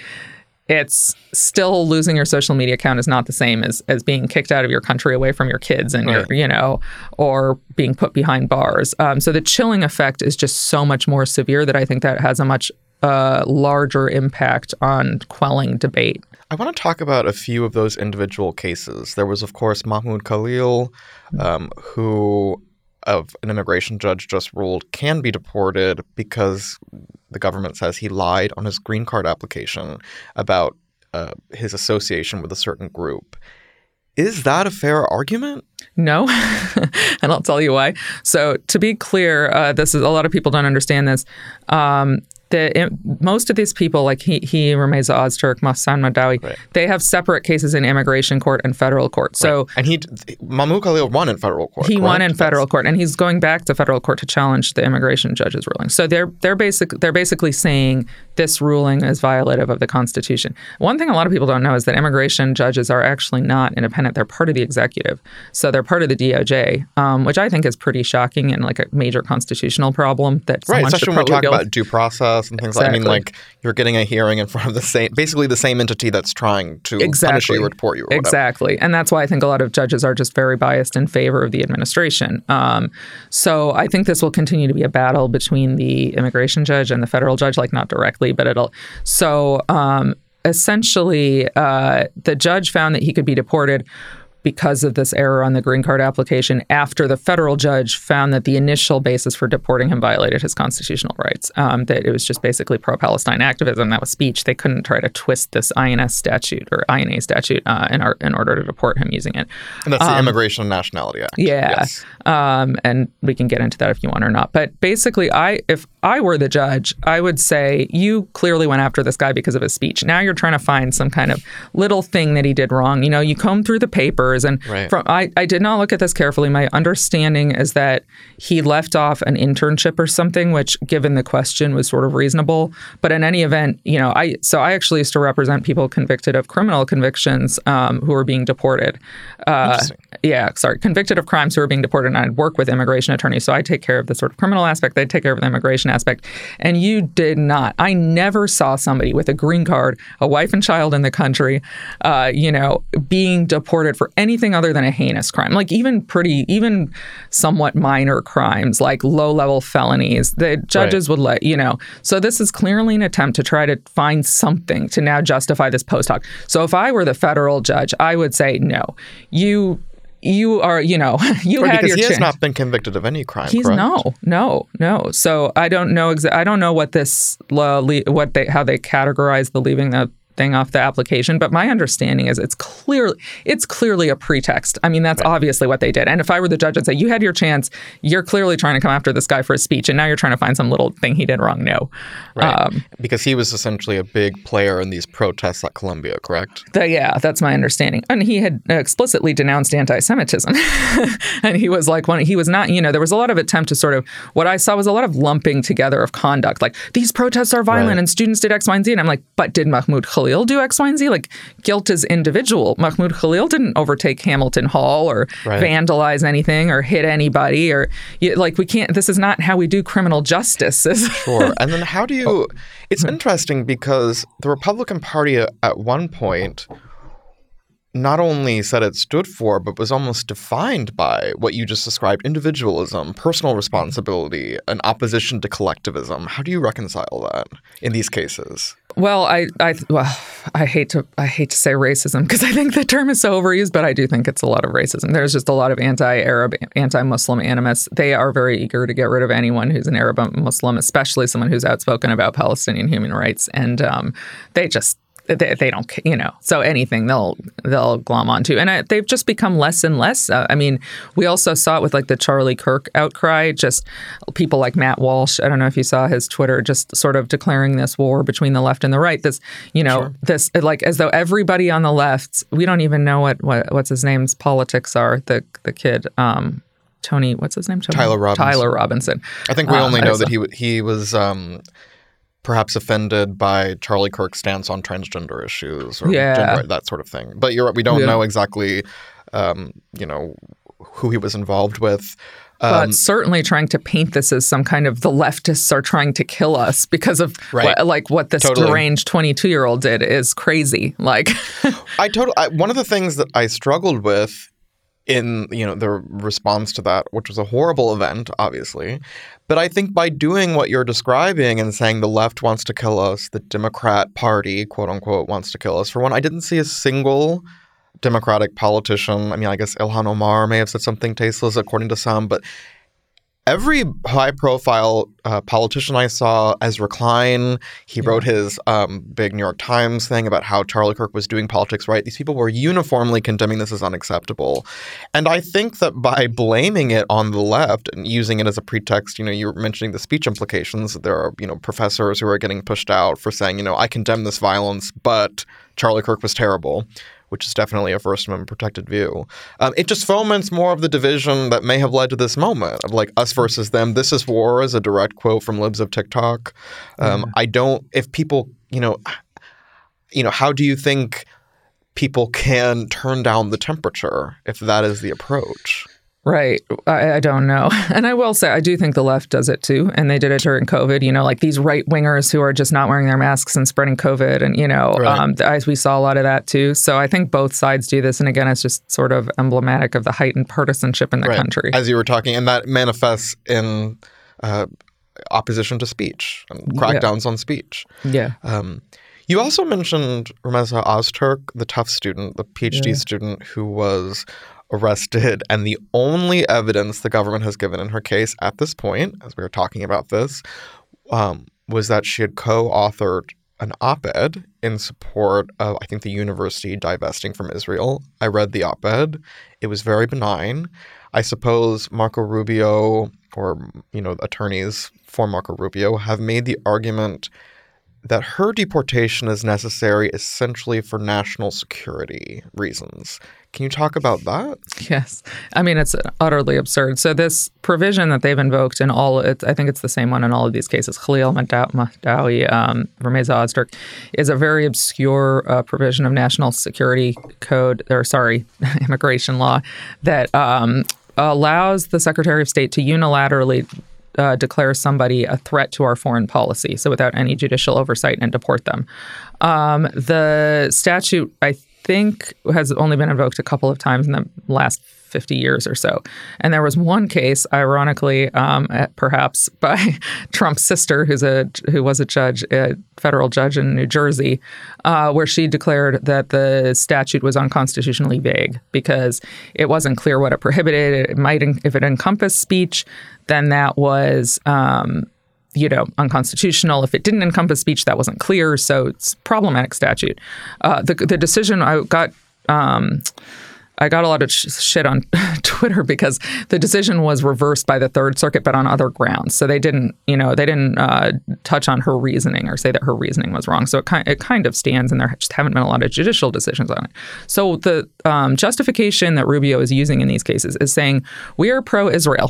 Speaker 2: it's still losing your social media account is not the same as, as being kicked out of your country away from your kids and
Speaker 1: right.
Speaker 2: your, you know, or being put behind bars. Um, so the chilling effect is just so much more severe that I think that has a much uh, larger impact on quelling debate.
Speaker 1: I want to talk about a few of those individual cases. There was, of course, Mahmoud Khalil, um, who of an immigration judge just ruled can be deported because the government says he lied on his green card application about uh, his association with a certain group. Is that a fair argument?
Speaker 2: No, and I'll tell you why. So to be clear, uh, this is a lot of people don't understand this. Um, The, most of these people, like he, he Rameza Ozturk, Mohsen Madawi, right. they have separate cases in immigration court and federal court. So,
Speaker 1: right. And he, Mahmoud Khalil won in federal court.
Speaker 2: He
Speaker 1: correct?
Speaker 2: won in federal court, and he's going back to federal court to challenge the immigration judge's ruling. So they're they're basic they're basically saying this ruling is violative of the Constitution. One thing a lot of people don't know is that immigration judges are actually not independent. They're part of the executive, so they're part of the D O J, um, which I think is pretty shocking and like a major constitutional problem that
Speaker 1: right.
Speaker 2: someone
Speaker 1: Especially
Speaker 2: should
Speaker 1: when we talk
Speaker 2: build.
Speaker 1: about due process and things
Speaker 2: Exactly.
Speaker 1: like. I mean, like you're getting a hearing in front of the same, basically the same entity that's trying to
Speaker 2: exactly.
Speaker 1: punish you or deport you. Or
Speaker 2: exactly, and that's why I think a lot of judges are just very biased in favor of the administration. Um, so I think this will continue to be a battle between the immigration judge and the federal judge, like not directly, but it'll. So um, essentially, uh, the judge found that he could be deported because of this error on the green card application after the federal judge found that the initial basis for deporting him violated his constitutional rights, um, that it was just basically pro-Palestine activism. That was speech. They couldn't try to twist this I N S statute or I N A statute uh, in, our, in order to deport him using it.
Speaker 1: And that's the
Speaker 2: um,
Speaker 1: Immigration and Nationality Act.
Speaker 2: Yeah.
Speaker 1: Yes.
Speaker 2: Um, and we can get into that if you want or not. But basically, I if I were the judge, I would say you clearly went after this guy because of his speech. Now you're trying to find some kind of little thing that he did wrong. You know, you comb through the papers. And
Speaker 1: right.
Speaker 2: from I, I did not look at this carefully. My understanding is that he left off an internship or something, which, given the question, was sort of reasonable. But in any event, you know, I so I actually used to represent people convicted of criminal convictions um, who were being deported. Uh, yeah, sorry, convicted of crimes who were being deported. And I'd work with immigration attorneys, so I take care of the sort of criminal aspect. They'd take care of the immigration aspect. And you did not. I never saw somebody with a green card, a wife and child in the country, uh, you know, being deported for anything other than a heinous crime, like even pretty, even somewhat minor crimes, like low-level felonies. The judges right. would let, you know. So this is clearly an attempt to try to find something to now justify this post hoc. So if I were the federal judge, I would say, no, you... You are, you know, you
Speaker 1: right,
Speaker 2: had
Speaker 1: because
Speaker 2: your
Speaker 1: he has
Speaker 2: chance.
Speaker 1: not been convicted of any crime.
Speaker 2: He's
Speaker 1: correct?
Speaker 2: no, no, no. So I don't know. Exa- I don't know what this, uh, le- what they, how they categorize the leaving the thing off the application. But my understanding is it's clearly, it's clearly a pretext. I mean, that's right. obviously what they did. And if I were the judge, I'd say, you had your chance. You're clearly trying to come after this guy for his speech, and now you're trying to find some little thing he did wrong. No,
Speaker 1: right?
Speaker 2: Um,
Speaker 1: because he was essentially a big player in these protests at Columbia, correct?
Speaker 2: The, yeah, that's my understanding. And he had explicitly denounced anti-Semitism, and he was like, one. He was not. You know, there was a lot of attempt to sort of what I saw was a lot of lumping together of conduct, like these protests are violent right. and students did X, Y, and Z. And I'm like, but did Mahmoud Khalil do X, Y, and Z? Like, guilt is individual. Mahmoud Khalil didn't overtake Hamilton Hall or right. vandalize anything or hit anybody or like we can't. This is not how we do criminal justice.
Speaker 1: Sure. And then how do you? It's interesting because the Republican Party at one point not only said it stood for, but was almost defined by what you just described: individualism, personal responsibility, an opposition to collectivism. How do you reconcile that in these cases?
Speaker 2: Well, I, I, well, I hate to, I hate to say racism because I think the term is so overused, but I do think it's a lot of racism. There's just a lot of anti-Arab, anti-Muslim animus. They are very eager to get rid of anyone who's an Arab Muslim, especially someone who's outspoken about Palestinian human rights, and um, they just. They, they don't, you know, so anything they'll they'll glom onto. And I, they've just become less and less. Uh, I mean, we also saw it with like the Charlie Kirk outcry, just people like Matt Walsh. I don't know if you saw his Twitter, just sort of declaring this war between the left and the right. This, you know, sure. this like as though everybody on the left, we don't even know what, what what's his name's politics are, the the kid. Um, Tony, what's his name? Tony?
Speaker 1: Tyler Robinson.
Speaker 2: Tyler Robinson.
Speaker 1: I think we
Speaker 2: Um,
Speaker 1: only
Speaker 2: I
Speaker 1: know
Speaker 2: saw-
Speaker 1: that he w- he was um, perhaps offended by Charlie Kirk's stance on transgender issues or
Speaker 2: Yeah.
Speaker 1: gender, that sort of thing. But you're right, we don't
Speaker 2: Yeah.
Speaker 1: know exactly, um, you know, who he was involved with.
Speaker 2: But
Speaker 1: Um,
Speaker 2: certainly trying to paint this as some kind of the leftists are trying to kill us because of
Speaker 1: Right.
Speaker 2: what, like what this
Speaker 1: Totally.
Speaker 2: deranged twenty-two-year-old did is crazy. Like,
Speaker 1: I totally. I, one of the things that I struggled with in you know the response to that, which was a horrible event, obviously, but I think by doing what you're describing and saying the left wants to kill us, the Democrat Party, quote unquote, wants to kill us. For one, I didn't see a single Democratic politician. I mean, I guess Ilhan Omar may have said something tasteless, according to some, but every high-profile uh, politician I saw, Ezra Klein, he yeah. wrote his um, big New York Times thing about how Charlie Kirk was doing politics right. These people were uniformly condemning this as unacceptable. And I think that by blaming it on the left and using it as a pretext, you know, you were mentioning the speech implications. There are, you know, professors who are getting pushed out for saying, you know, I condemn this violence, but Charlie Kirk was terrible, which is definitely a First Amendment protected view. Um, it just foments more of the division that may have led to this moment of like us versus them. This is war is a direct quote from Libs of TikTok. Um, yeah. I don't – if people – you know, you know, how do you think people can turn down the temperature if that is the approach?
Speaker 2: Right. I, I don't know. And I will say, I do think the left does it too. And they did it during COVID, you know, like these right wingers who are just not wearing their masks and spreading COVID. And, you know,
Speaker 1: right.
Speaker 2: um, as we saw a lot of that too. So I think both sides do this. And again, it's just sort of emblematic of the heightened partisanship in the
Speaker 1: right.
Speaker 2: country.
Speaker 1: As you were talking, and that manifests in uh, opposition to speech and crackdowns yeah. on speech.
Speaker 2: Yeah.
Speaker 1: Um, you also mentioned Rumeza Ozturk, the Tufts student, the PhD yeah. student who was arrested, and the only evidence the government has given in her case at this point, as we were talking about this, um, was that she had co-authored an op-ed in support of, I think, the university divesting from Israel. I read the op-ed. It was very benign. I suppose Marco Rubio or, you know, attorneys for Marco Rubio have made the argument that her deportation is necessary essentially for national security reasons. Can you talk about that?
Speaker 2: Yes. I mean, it's utterly absurd. So this provision that they've invoked in all, it, I think it's the same one in all of these cases, Khalil Mahdawi, um, Rumeza Ozturk, is a very obscure uh, provision of national security code, or sorry, immigration law, that um, allows the Secretary of State to unilaterally Uh, declare somebody a threat to our foreign policy, so without any judicial oversight, and deport them. Um, the statute, I think, has only been invoked a couple of times in the last fifty years or so. And there was one case, ironically, um, perhaps by Trump's sister, who's a who was a judge, a federal judge in New Jersey, uh, where she declared that the statute was unconstitutionally vague because it wasn't clear what it prohibited. It might, if it encompassed speech, then that was, um, you know, unconstitutional. If it didn't encompass speech, that wasn't clear. So it's a problematic statute. Uh, the the decision I got. Um, I got a lot of sh- shit on Twitter because the decision was reversed by the Third Circuit, but on other grounds. So they didn't, you know, they didn't uh, touch on her reasoning or say that her reasoning was wrong. So it kind, it kind of stands, and there just haven't been a lot of judicial decisions on it. So the um, justification that Rubio is using in these cases is saying we are pro-Israel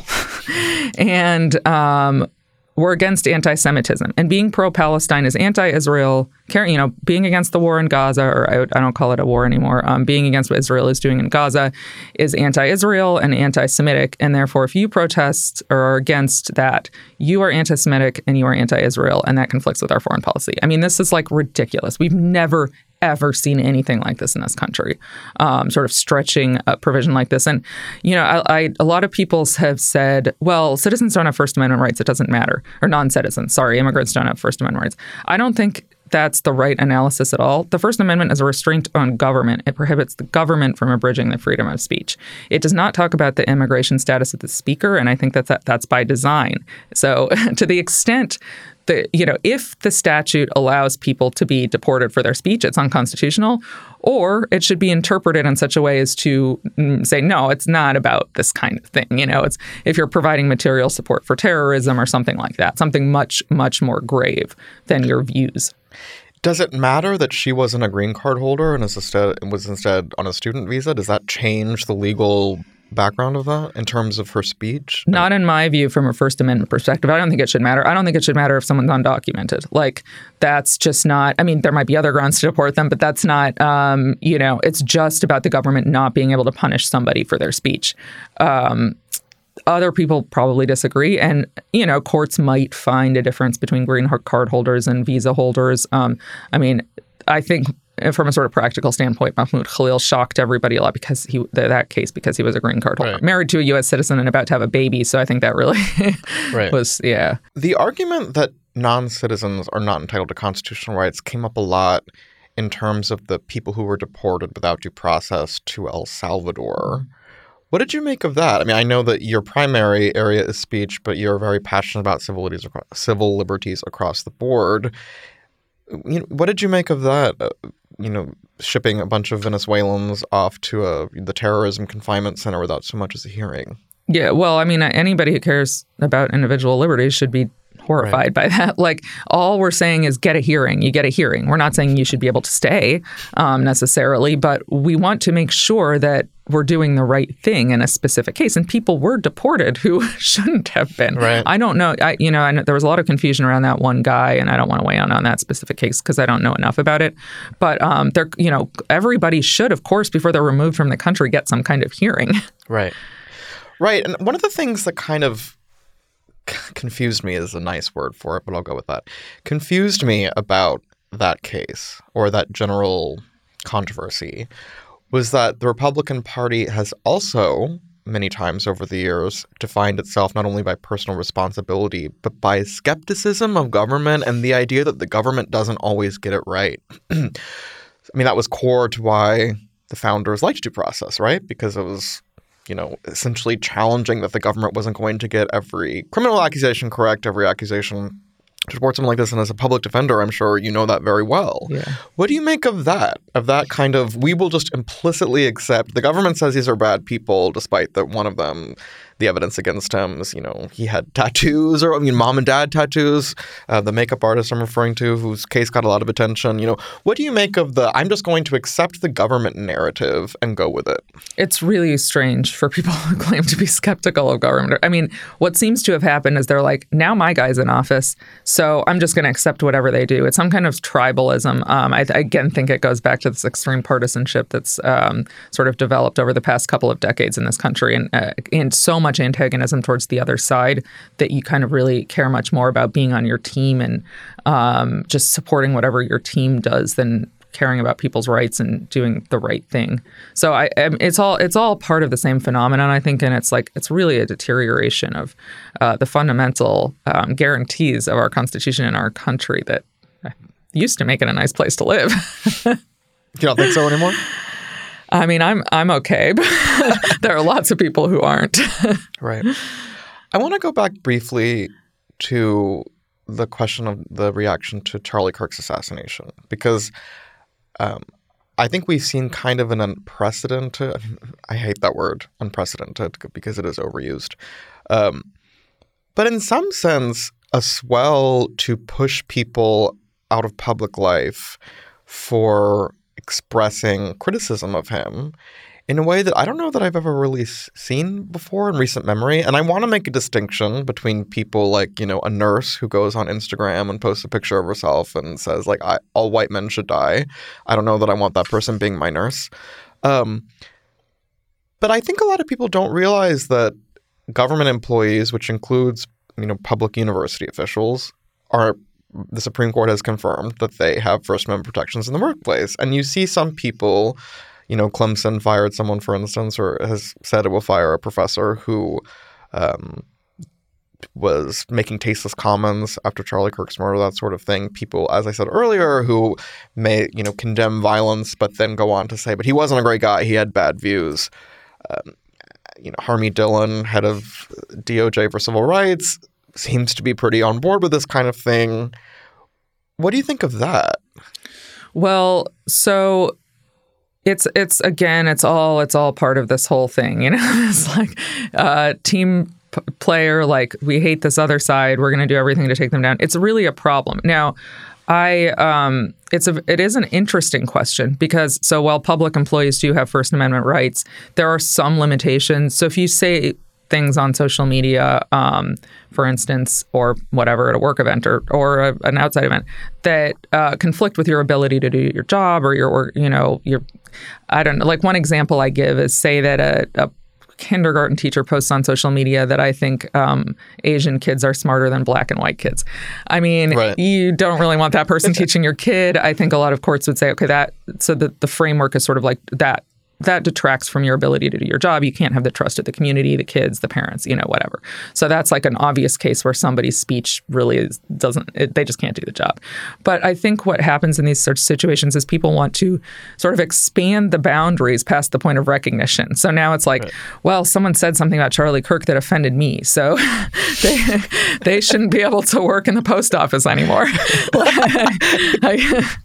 Speaker 2: and um, we're against anti-Semitism, and being pro-Palestine is anti-Israel. You know, being against the war in Gaza, or I, I don't call it a war anymore. Um, being against what Israel is doing in Gaza is anti-Israel and anti-Semitic, and therefore, if you protest or are against that, you are anti-Semitic and you are anti-Israel, and that conflicts with our foreign policy. I mean, this is like ridiculous. We've never ever seen anything like this in this country, um, sort of stretching a provision like this. And, you know, I, I, a lot of people have said, well, citizens don't have First Amendment rights. It doesn't matter. Or non-citizens. Sorry, immigrants don't have First Amendment rights. I don't think that's the right analysis at all. The First Amendment is a restraint on government. It prohibits the government from abridging the freedom of speech. It does not talk about the immigration status of the speaker, and I think that's, that, that's by design. So to the extent that, you know, if the statute allows people to be deported for their speech, it's unconstitutional, or it should be interpreted in such a way as to say, no, it's not about this kind of thing. You know, it's if you're providing material support for terrorism or something like that, something much, much more grave than your views.
Speaker 1: Does it matter that she wasn't a green card holder and is instead, was instead on a student visa? Does that change the legal background of that in terms of her speech?
Speaker 2: Not in my view from a First Amendment perspective. I don't think it should matter. I don't think it should matter if someone's undocumented. Like, that's just not, I mean, there might be other grounds to deport them, but that's not, um, you know, it's just about the government not being able to punish somebody for their speech. Um, other people probably disagree. And, you know, courts might find a difference between green card holders and visa holders. Um, I mean, I think from a sort of practical standpoint, Mahmoud Khalil shocked everybody a lot because he that case because he was a green card holder,
Speaker 1: right.
Speaker 2: married to a U S citizen and about to have a baby. So I think that really
Speaker 1: right.
Speaker 2: was, yeah.
Speaker 1: The argument that non-citizens are not entitled to constitutional rights came up a lot in terms of the people who were deported without due process to El Salvador. What did you make of that? I mean, I know that your primary area is speech, but you're very passionate about civil liberties, civil liberties across the board. You know, what did you make of that? Uh, you know, shipping a bunch of Venezuelans off to a, the terrorism confinement center without so much as a hearing?
Speaker 2: Yeah, well, I mean, anybody who cares about individual liberties should be horrified right. by that. Like, all we're saying is get a hearing. You get a hearing. We're not saying you should be able to stay um, necessarily, but we want to make sure that we're doing the right thing in a specific case. And people were deported who shouldn't have been.
Speaker 1: Right.
Speaker 2: I don't know. I, you know, I know there was a lot of confusion around that one guy, and I don't want to weigh in on that specific case because I don't know enough about it. But um, there, you know, everybody should, of course, before they're removed from the country, get some kind of hearing.
Speaker 1: Right. Right. And one of the things that kind of confused me is a nice word for it, but I'll go with that. Confused me about that case or that general controversy was that the Republican Party has also many times over the years defined itself not only by personal responsibility, but by skepticism of government and the idea that the government doesn't always get it right. I mean, that was core to why the founders liked due process, right? Because it was, you know, essentially challenging that the government wasn't going to get every criminal accusation correct, every accusation to support something like this. And as a public defender, I'm sure you know that very well.
Speaker 2: Yeah.
Speaker 1: What do you make of that? Of that kind of, we will just implicitly accept, the government says these are bad people, despite that one of them, the evidence against him is, you know, he had tattoos, or I mean, mom and dad tattoos. Uh, the makeup artist I'm referring to, whose case got a lot of attention. You know, what do you make of the, I'm just going to accept the government narrative and go with it?
Speaker 2: It's really strange for people who claim to be skeptical of government. I mean, what seems to have happened is they're like, now my guy's in office, so I'm just going to accept whatever they do. It's some kind of tribalism. Um, I, I again think it goes back to this extreme partisanship that's um, sort of developed over the past couple of decades in this country, and uh, and so much antagonism towards the other side that you kind of really care much more about being on your team and um, just supporting whatever your team does than caring about people's rights and doing the right thing. So I, I it's all it's all part of the same phenomenon, I think, and it's like it's really a deterioration of uh, the fundamental um, guarantees of our Constitution and our country that used to make it a nice place to live.
Speaker 1: You don't think so anymore?
Speaker 2: I mean, I'm I'm okay, but there are lots of people who aren't.
Speaker 1: Right. I want to go back briefly to the question of the reaction to Charlie Kirk's assassination, because um, I think we've seen kind of an unprecedented, I hate that word, unprecedented, because it is overused. Um, but in some sense, a swell to push people out of public life for expressing criticism of him in a way that I don't know that I've ever really seen before in recent memory. And I want to make a distinction between people like, you know, a nurse who goes on Instagram and posts a picture of herself and says, like, I, all white men should die. I don't know that I want that person being my nurse. Um, but I think a lot of people don't realize that government employees, which includes, you know, public university officials, are the Supreme Court has confirmed that they have First Amendment protections in the workplace. And you see some people, you know, Clemson fired someone, for instance, or has said it will fire a professor who um, was making tasteless comments after Charlie Kirk's murder, that sort of thing. People, as I said earlier, who may, you know, condemn violence, but then go on to say, but he wasn't a great guy. He had bad views. Um, you know, Harmy Dillon, head of D O J for civil rights, seems to be pretty on board with this kind of thing. What do you think of that?
Speaker 2: Well, so it's it's again, it's all it's all part of this whole thing, you know. It's like uh, team p- player, like we hate this other side, we're going to do everything to take them down. It's really a problem. Now, I um, it's a it is an interesting question because so while public employees do have First Amendment rights, there are some limitations. So if you say things on social media, um, for instance, or whatever at a work event or or a, an outside event that uh, conflict with your ability to do your job or your or you know your I don't know. Like one example I give is say that a, a kindergarten teacher posts on social media that I think um, Asian kids are smarter than black and white kids. I mean, right. You don't really want that person teaching your kid. I think a lot of courts would say, okay, that so that the framework is sort of like that. That detracts from your ability to do your job. You can't have the trust of the community, the kids, the parents, you know, whatever. So that's like an obvious case where somebody's speech really is, doesn't, it, they just can't do the job. But I think what happens in these sorts of situations is people want to sort of expand the boundaries past the point of recognition. So now it's like, right. well, someone said something about Charlie Kirk that offended me. So they, they shouldn't be able to work in the post office anymore. like,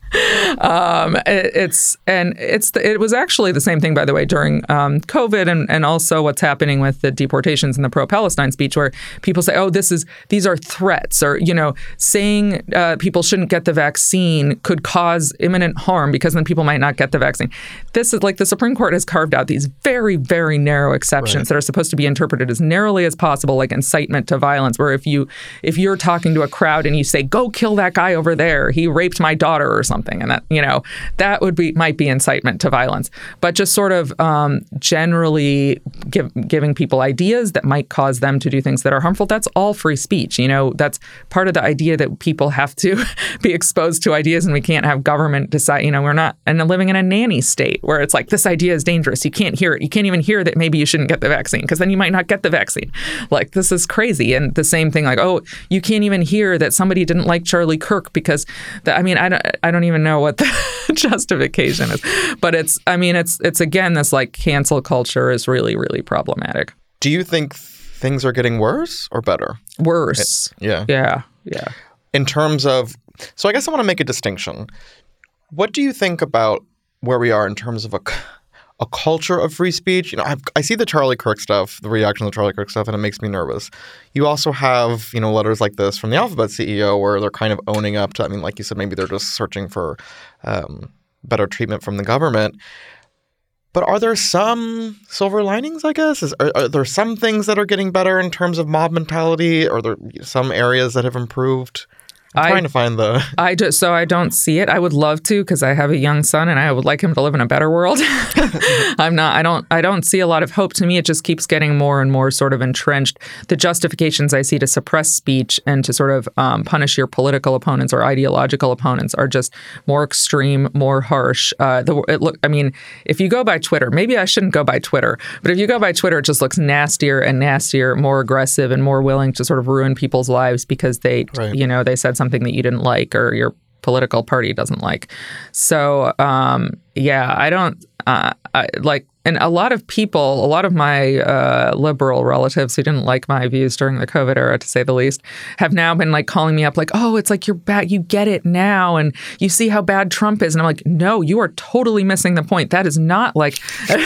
Speaker 2: um, it, it's, and it's, the, it was actually the same thing, by the way, during um, COVID and, and also what's happening with the deportations and the pro-Palestine speech where people say, oh, this is these are threats or, you know, saying uh, people shouldn't get the vaccine could cause imminent harm because then people might not get the vaccine. This is like the Supreme Court has carved out these very, very narrow exceptions right. that are supposed to be interpreted as narrowly as possible, like incitement to violence, where if, you, if you're talking to a crowd and you say, go kill that guy over there, he raped my daughter or something. And that, you know, that would be might be incitement to violence. But just sort of um, generally give, giving people ideas that might cause them to do things that are harmful, that's all free speech. You know, that's part of the idea that people have to be exposed to ideas and we can't have government decide, you know, we're not and living in a nanny state where it's like, this idea is dangerous. You can't hear it. You can't even hear that maybe you shouldn't get the vaccine because then you might not get the vaccine. Like, this is crazy. And the same thing, like, oh, you can't even hear that somebody didn't like Charlie Kirk because, the, I mean, I don't, I don't even know what the justification is. But it's, I mean, it's, it's again, this like cancel culture is really, really problematic.
Speaker 1: Do you think things are getting worse or better?
Speaker 2: Worse.
Speaker 1: It, yeah.
Speaker 2: Yeah. Yeah.
Speaker 1: In terms of, so I guess I want to make a distinction. What do you think about where we are in terms of a, a culture of free speech? You know, I've, I see the Charlie Kirk stuff, the reaction to the Charlie Kirk stuff, and it makes me nervous. You also have, you know, letters like this from the Alphabet C E O where they're kind of owning up to, I mean, like you said, maybe they're just searching for um, better treatment from the government. But are there some silver linings, I guess? Is, are, are there some things that are getting better in terms of mob mentality? Are there some areas that have improved? I'm
Speaker 2: I,
Speaker 1: trying to find the...
Speaker 2: I just, so I don't see it. I would love to because I have a young son and I would like him to live in a better world. I'm not, I don't, I don't see a lot of hope. To me, it just keeps getting more and more sort of entrenched. The justifications I see to suppress speech and to sort of um, punish your political opponents or ideological opponents are just more extreme, more harsh. Uh, the, it look, I mean, if you go by Twitter, maybe I shouldn't go by Twitter, but if you go by Twitter, it just looks nastier and nastier, more aggressive and more willing to sort of ruin people's lives because they, right. you know, they said something that you didn't like or your political party doesn't like. So, um, yeah, I don't uh, I, like, and a lot of people, a lot of my uh, liberal relatives who didn't like my views during the COVID era, to say the least, have now been like calling me up like, oh, it's like you're bad. You get it now. And you see how bad Trump is. And I'm like, no, you are totally missing the point. That is not like,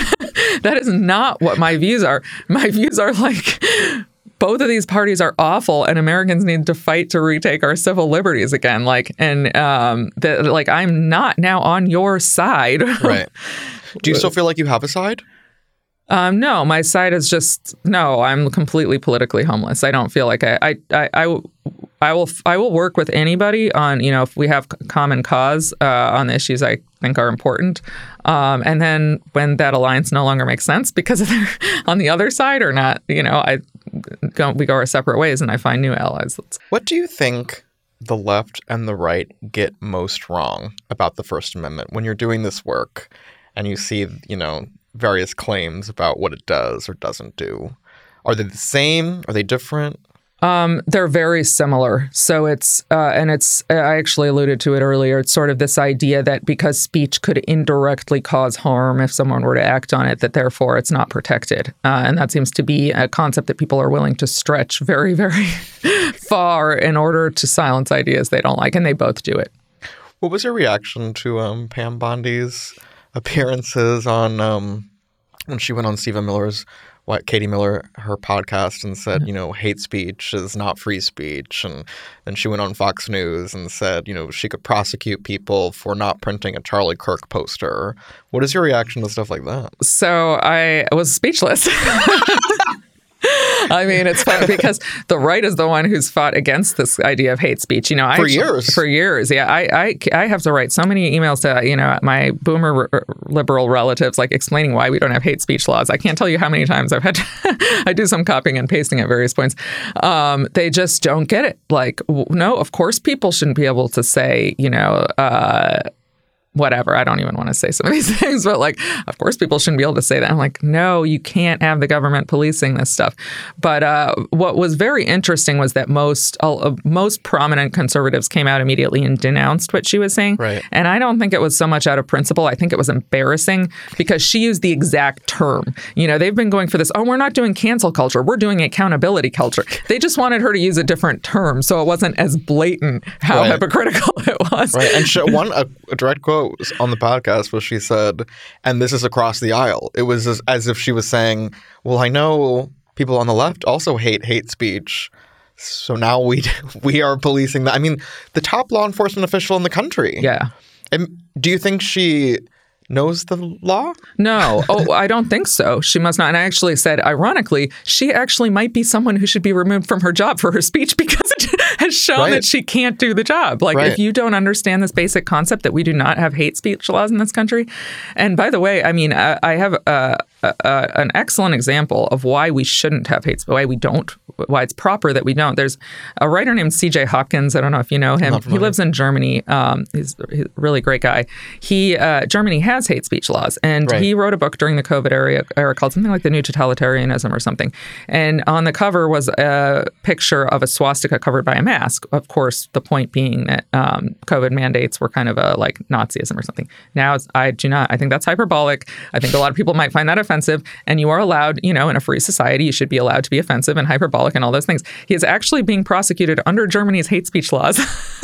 Speaker 2: that is not what my views are. My views are like, both of these parties are awful, and Americans need to fight to retake our civil liberties again. Like, and um, the, like, I'm not now on your side.
Speaker 1: Right. Do you still feel like you have a side?
Speaker 2: Um, no, my side is just no. I'm completely politically homeless. I don't feel like I, I, I, I, I will, I will work with anybody on, you know, if we have common cause uh, on the issues I think are important. Um, and then when that alliance no longer makes sense because they're on the other side or not, you know, I go, we go our separate ways and I find new allies.
Speaker 1: What do you think the left and the right get most wrong about the First Amendment when you're doing this work and you see, you know, various claims about what it does or doesn't do? Are they the same? Are they different?
Speaker 2: Um, they're very similar. So it's, uh, and it's, I actually alluded to it earlier. It's sort of this idea that because speech could indirectly cause harm if someone were to act on it, that therefore it's not protected. Uh, and that seems to be a concept that people are willing to stretch very, very far in order to silence ideas they don't like. And they both do it.
Speaker 1: What was your reaction to um, Pam Bondi's appearances on um, when she went on Stephen Miller's what Katie Miller, her podcast, and said, you know, hate speech is not free speech. And then she went on Fox News and said, you know, she could prosecute people for not printing a Charlie Kirk poster. What is your reaction to stuff like that?
Speaker 2: So I was speechless. I mean, it's funny because the right is the one who's fought against this idea of hate speech. You know, I
Speaker 1: for
Speaker 2: actually,
Speaker 1: years.
Speaker 2: For years, yeah. I, I I have to write so many emails to you know my boomer r- liberal relatives, like explaining why we don't have hate speech laws. I can't tell you how many times I've had to I do some copying and pasting at various points. Um, they just don't get it. Like, w- no, of course, people shouldn't be able to say, you know. Uh, Whatever. I don't even want to say some of these things, but like, of course, people shouldn't be able to say that. I'm like, no, you can't have the government policing this stuff. But uh, what was very interesting was that most uh, most prominent conservatives came out immediately and denounced what she was saying.
Speaker 1: Right.
Speaker 2: And I don't think it was so much out of principle. I think it was embarrassing because she used the exact term. You know, they've been going for this, oh, we're not doing cancel culture. We're doing accountability culture. They just wanted her to use a different term so it wasn't as blatant how
Speaker 1: right.
Speaker 2: hypocritical it was.
Speaker 1: Right. And she, one, a, a direct quote on the podcast where she said, and this is across the aisle. It was as, as if she was saying, well, I know people on the left also hate hate speech. So now we we are policing that. I mean, the top law enforcement official in the country.
Speaker 2: Yeah.
Speaker 1: And do you think she knows the law?
Speaker 2: No. Oh, I don't think so. She must not. And I actually said, ironically, she actually might be someone who should be removed from her job for her speech because it has shown
Speaker 1: right.
Speaker 2: that she can't do the job. Like,
Speaker 1: right.
Speaker 2: if you don't understand this basic concept that we do not have hate speech laws in this country. And by the way, I mean, I, I have a, a, a, an excellent example of why we shouldn't have hate speech, why we don't, why it's proper that we don't. There's a writer named C J Hopkins. I don't know if you know him. He lives in Germany. Um, he's, he's a really great guy. He uh, Germany has hate speech laws. And
Speaker 1: right.
Speaker 2: he wrote a book during the COVID era, era called something like The New Totalitarianism or something. And on the cover was a picture of a swastika covered by a mask. Of course, the point being that um, COVID mandates were kind of a like Nazism or something. Now, it's, I do not. I think that's hyperbolic. I think a lot of people might find that offensive. And you are allowed, you know, in a free society, you should be allowed to be offensive and hyperbolic and all those things. He is actually being prosecuted under Germany's hate speech laws.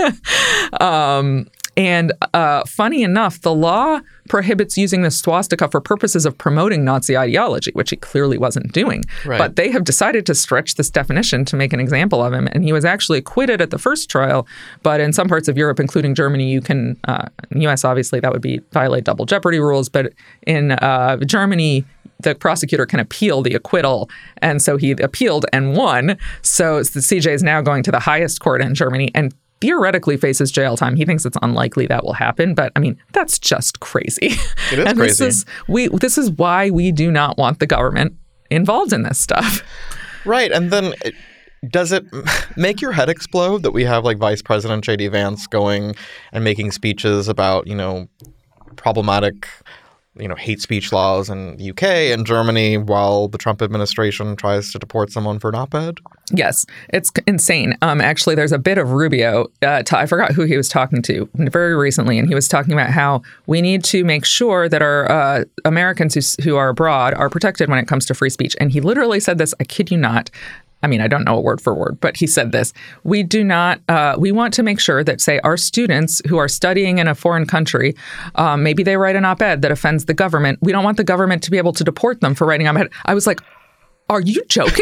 Speaker 2: um, And uh, funny enough, the law prohibits using the swastika for purposes of promoting Nazi ideology, which he clearly wasn't doing. Right. But they have decided to stretch this definition to make an example of him. And he was actually acquitted at the first trial. But in some parts of Europe, including Germany, you can, uh, in the U S, obviously, that would be violate double jeopardy rules. But in uh, Germany, the prosecutor can appeal the acquittal. And so he appealed and won. So the C J is now going to the highest court in Germany and theoretically faces jail time. He thinks it's unlikely that will happen, but I mean, that's just crazy.
Speaker 1: It is
Speaker 2: and
Speaker 1: crazy.
Speaker 2: This is, we, this is why we do not want the government involved in this stuff.
Speaker 1: Right. And then it, does it make your head explode that we have like Vice President J D Vance going and making speeches about, you know, problematic you know, hate speech laws in the U K and Germany while the Trump administration tries to deport someone for an op-ed?
Speaker 2: Yes, it's insane. Um, actually, there's a bit of Rubio. Uh, t- I forgot who he was talking to very recently, and he was talking about how we need to make sure that our uh, Americans who, who are abroad are protected when it comes to free speech. And he literally said this, I kid you not. I mean, I don't know a word for word, but he said this. We do not, uh, we want to make sure that, say, our students who are studying in a foreign country, um, maybe they write an op-ed that offends the government. We don't want the government to be able to deport them for writing op-ed. I was like, are you joking?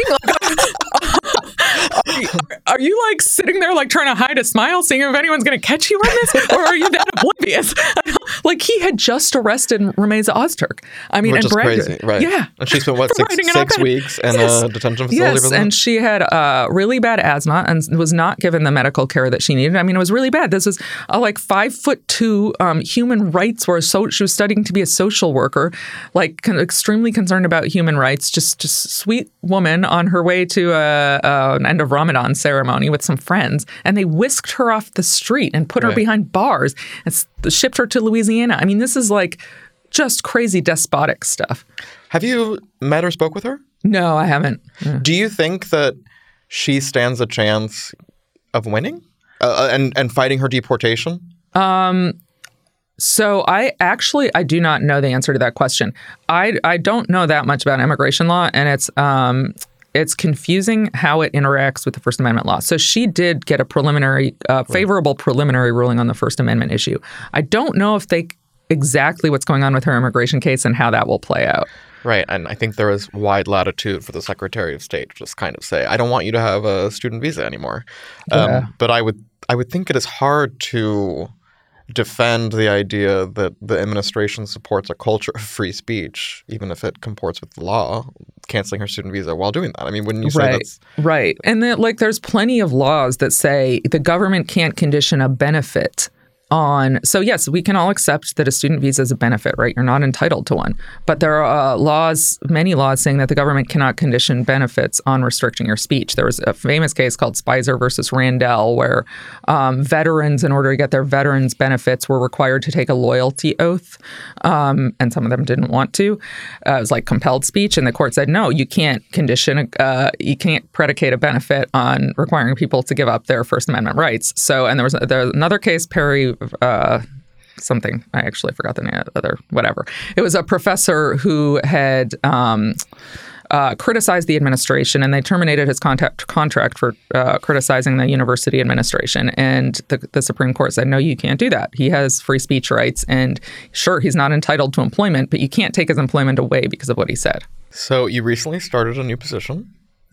Speaker 2: are, you, are you like sitting there like trying to hide a smile, seeing if anyone's going to catch you on this? Or are you that oblivious? Like he had just arrested Rameza Ozturk. I mean,
Speaker 1: Which
Speaker 2: and
Speaker 1: is
Speaker 2: Brad,
Speaker 1: crazy, right?
Speaker 2: Yeah.
Speaker 1: And she spent, what, six, six weeks in yes. a detention facility
Speaker 2: yes.
Speaker 1: for that?
Speaker 2: And she had uh, really bad asthma and was not given the medical care that she needed. I mean, it was really bad. This was a like five foot two um, human rights where so, she was studying to be a social worker, like kind of extremely concerned about human rights, just just sweet woman on her way to a, a, an end of Ramadan ceremony with some friends. And they whisked her off the street and put right. her behind bars and s- shipped her to Louisiana. I mean, this is like just crazy despotic stuff.
Speaker 1: Have you met or spoke with her?
Speaker 2: No, I haven't. Yeah.
Speaker 1: Do you think that she stands a chance of winning uh, and, and fighting her deportation?
Speaker 2: Um, so I actually, I do not know the answer to that question. I, I don't know that much about immigration law, and it's um, it's confusing how it interacts with the First Amendment law. So she did get a preliminary, uh, favorable right. preliminary ruling on the First Amendment issue. I don't know if they exactly what's going on with her immigration case and how that will play out.
Speaker 1: Right. And I think there is wide latitude for the Secretary of State to just kind of say, I don't want you to have a student visa anymore.
Speaker 2: Yeah.
Speaker 1: Um, but I would I would think it is hard to defend the idea that the administration supports a culture of free speech, even if it comports with the law, canceling her student visa while doing that. I mean, wouldn't you say
Speaker 2: right,
Speaker 1: that's...
Speaker 2: Right. And then, like, there's plenty of laws that say the government can't condition a benefit on. So, yes, we can all accept that a student visa is a benefit, right? You're not entitled to one. But there are uh, laws, many laws saying that the government cannot condition benefits on restricting your speech. There was a famous case called Spicer versus Randell, where um, veterans, in order to get their veterans benefits, were required to take a loyalty oath. Um, and some of them didn't want to. Uh, it was like compelled speech. And the court said, no, you can't condition, uh, you can't predicate a benefit on requiring people to give up their First Amendment rights. So, and there was, there was another case, Perry Uh, something. I actually forgot the name of the other, whatever. It was a professor who had um, uh, criticized the administration, and they terminated his contact, contract for uh, criticizing the university administration. And the, the Supreme Court said, no, you can't do that. He has free speech rights. And sure, he's not entitled to employment, but you can't take his employment away because of what he said.
Speaker 1: So you recently started a new position.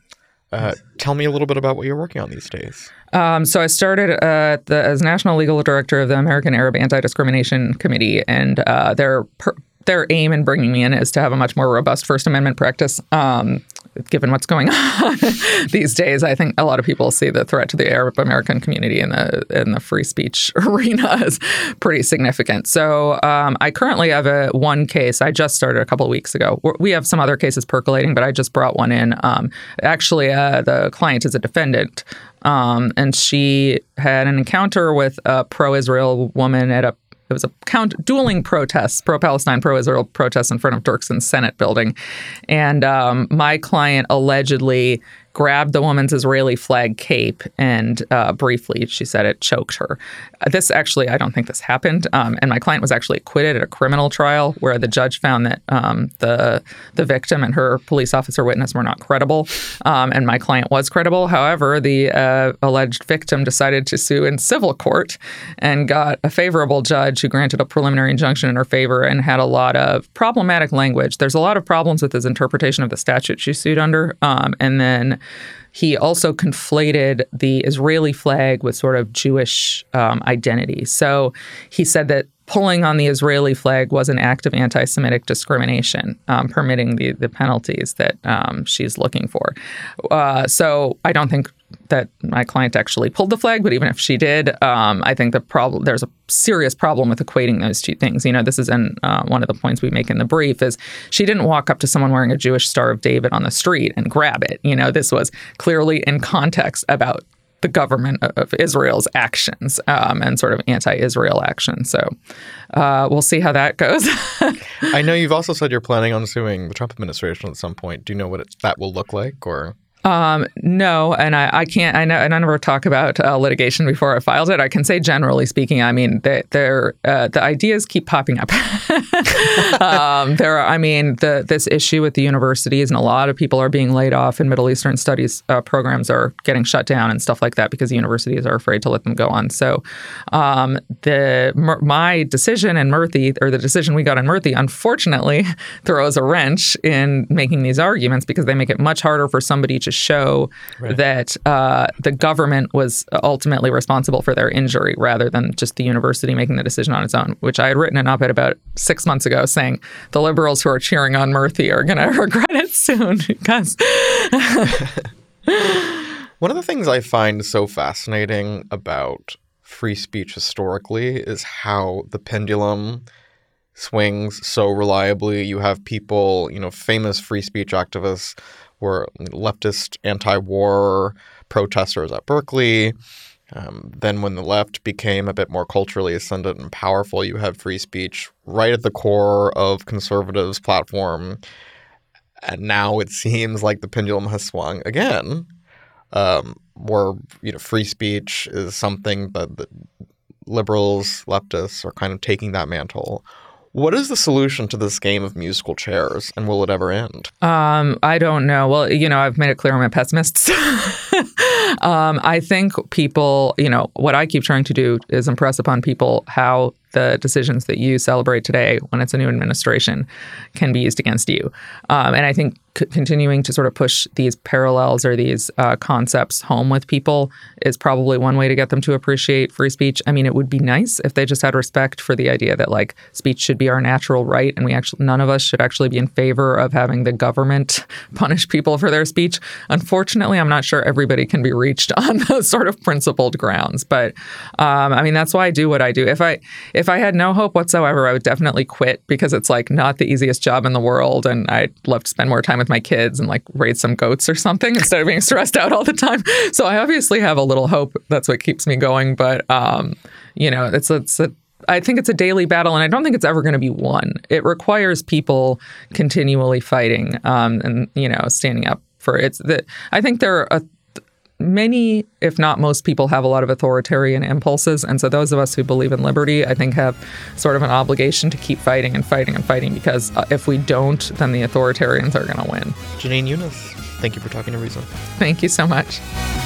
Speaker 1: Uh, tell me a little bit about what you're working on these days.
Speaker 2: Um, so I started uh, the, as National Legal Director of the American Arab Anti-Discrimination Committee, and uh, their per, their aim in bringing me in is to have a much more robust First Amendment practice. Um, given what's going on these days, I think a lot of people see the threat to the Arab American community in the in the free speech arena as pretty significant. So um, I currently have a one case. I just started a couple of weeks ago. We have some other cases percolating, but I just brought one in. Um, actually, uh, the client is a defendant, um, and she had an encounter with a pro-Israel woman at a It was a count dueling protests, pro-Palestine, pro-Israel protests in front of Dirksen's Senate building. And um, my client allegedly grabbed the woman's Israeli flag cape and uh, briefly, she said it choked her. Uh, this actually, I don't think this happened. Um, and my client was actually acquitted at a criminal trial where the judge found that um, the the victim and her police officer witness were not credible. Um, and my client was credible. However, the uh, alleged victim decided to sue in civil court and got a favorable judge who granted a preliminary injunction in her favor and had a lot of problematic language. There's a lot of problems with his interpretation of the statute she sued under. Um, and then he also conflated the Israeli flag with sort of Jewish um, identity. So he said that pulling on the Israeli flag was an act of anti-Semitic discrimination, um, permitting the, the penalties that um, she's looking for. Uh, so I don't think that my client actually pulled the flag, but even if she did, um, I think the problem there's a serious problem with equating those two things. You know, this is in, uh, one of the points we make in the brief is she didn't walk up to someone wearing a Jewish Star of David on the street and grab it. You know, this was clearly in context about the government of Israel's actions um, and sort of anti-Israel action. So uh, we'll see how that goes.
Speaker 1: I know you've also said you're planning on suing the Trump administration at some point. Do you know what it, that will look like, or?
Speaker 2: Um, no, and I, I can't, I know, and I never talk about uh, litigation before I filed it. I can say generally speaking, I mean, they, they're, uh, the ideas keep popping up. um, there are, I mean, the, this issue with the universities and a lot of people are being laid off and Middle Eastern studies uh, programs are getting shut down and stuff like that because the universities are afraid to let them go on. So um, the my decision in Murthy, or the decision we got in Murthy, unfortunately throws a wrench in making these arguments because they make it much harder for somebody to show right. that uh, the government was ultimately responsible for their injury rather than just the university making the decision on its own, which I had written an op-ed about six months ago saying the liberals who are cheering on Murthy are going to regret it soon because...
Speaker 1: One of the things I find so fascinating about free speech historically is how the pendulum swings so reliably. You have people, you know, famous free speech activists were leftist anti-war protesters at Berkeley. Um, then when the left became a bit more culturally ascendant and powerful, you have free speech right at the core of conservatives' platform. And now it seems like the pendulum has swung again, um, where, you know, free speech is something that the liberals, leftists are kind of taking that mantle. What is the solution to this game of musical chairs, and will it ever end?
Speaker 2: Um, I don't know. Well, you know, I've made it clear I'm a pessimist. um, I think people, you know, what I keep trying to do is impress upon people how the decisions that you celebrate today when it's a new administration can be used against you. Um, and I think c- continuing to sort of push these parallels or these uh, concepts home with people is probably one way to get them to appreciate free speech. I mean, it would be nice if they just had respect for the idea that like speech should be our natural right, and we actually none of us should actually be in favor of having the government punish people for their speech. Unfortunately, I'm not sure everybody can be reached on those sort of principled grounds. But um, I mean, that's why I do what I do. If I if I had no hope whatsoever, I would definitely quit, because it's like not the easiest job in the world, and I'd love to spend more time with my kids and like raise some goats or something instead of being stressed out all the time. So I obviously have a little hope. That's what keeps me going. But um, you know, it's it's a I think it's a daily battle, and I don't think it's ever going to be won. It requires people continually fighting um, and, you know, standing up for it. It's the, I think there are a, many, if not most people, have a lot of authoritarian impulses. And so those of us who believe in liberty, I think, have sort of an obligation to keep fighting and fighting and fighting, because uh, if we don't, then the authoritarians are going to win.
Speaker 1: Janine Eunice, thank you for talking to Reason.
Speaker 2: Thank you so much.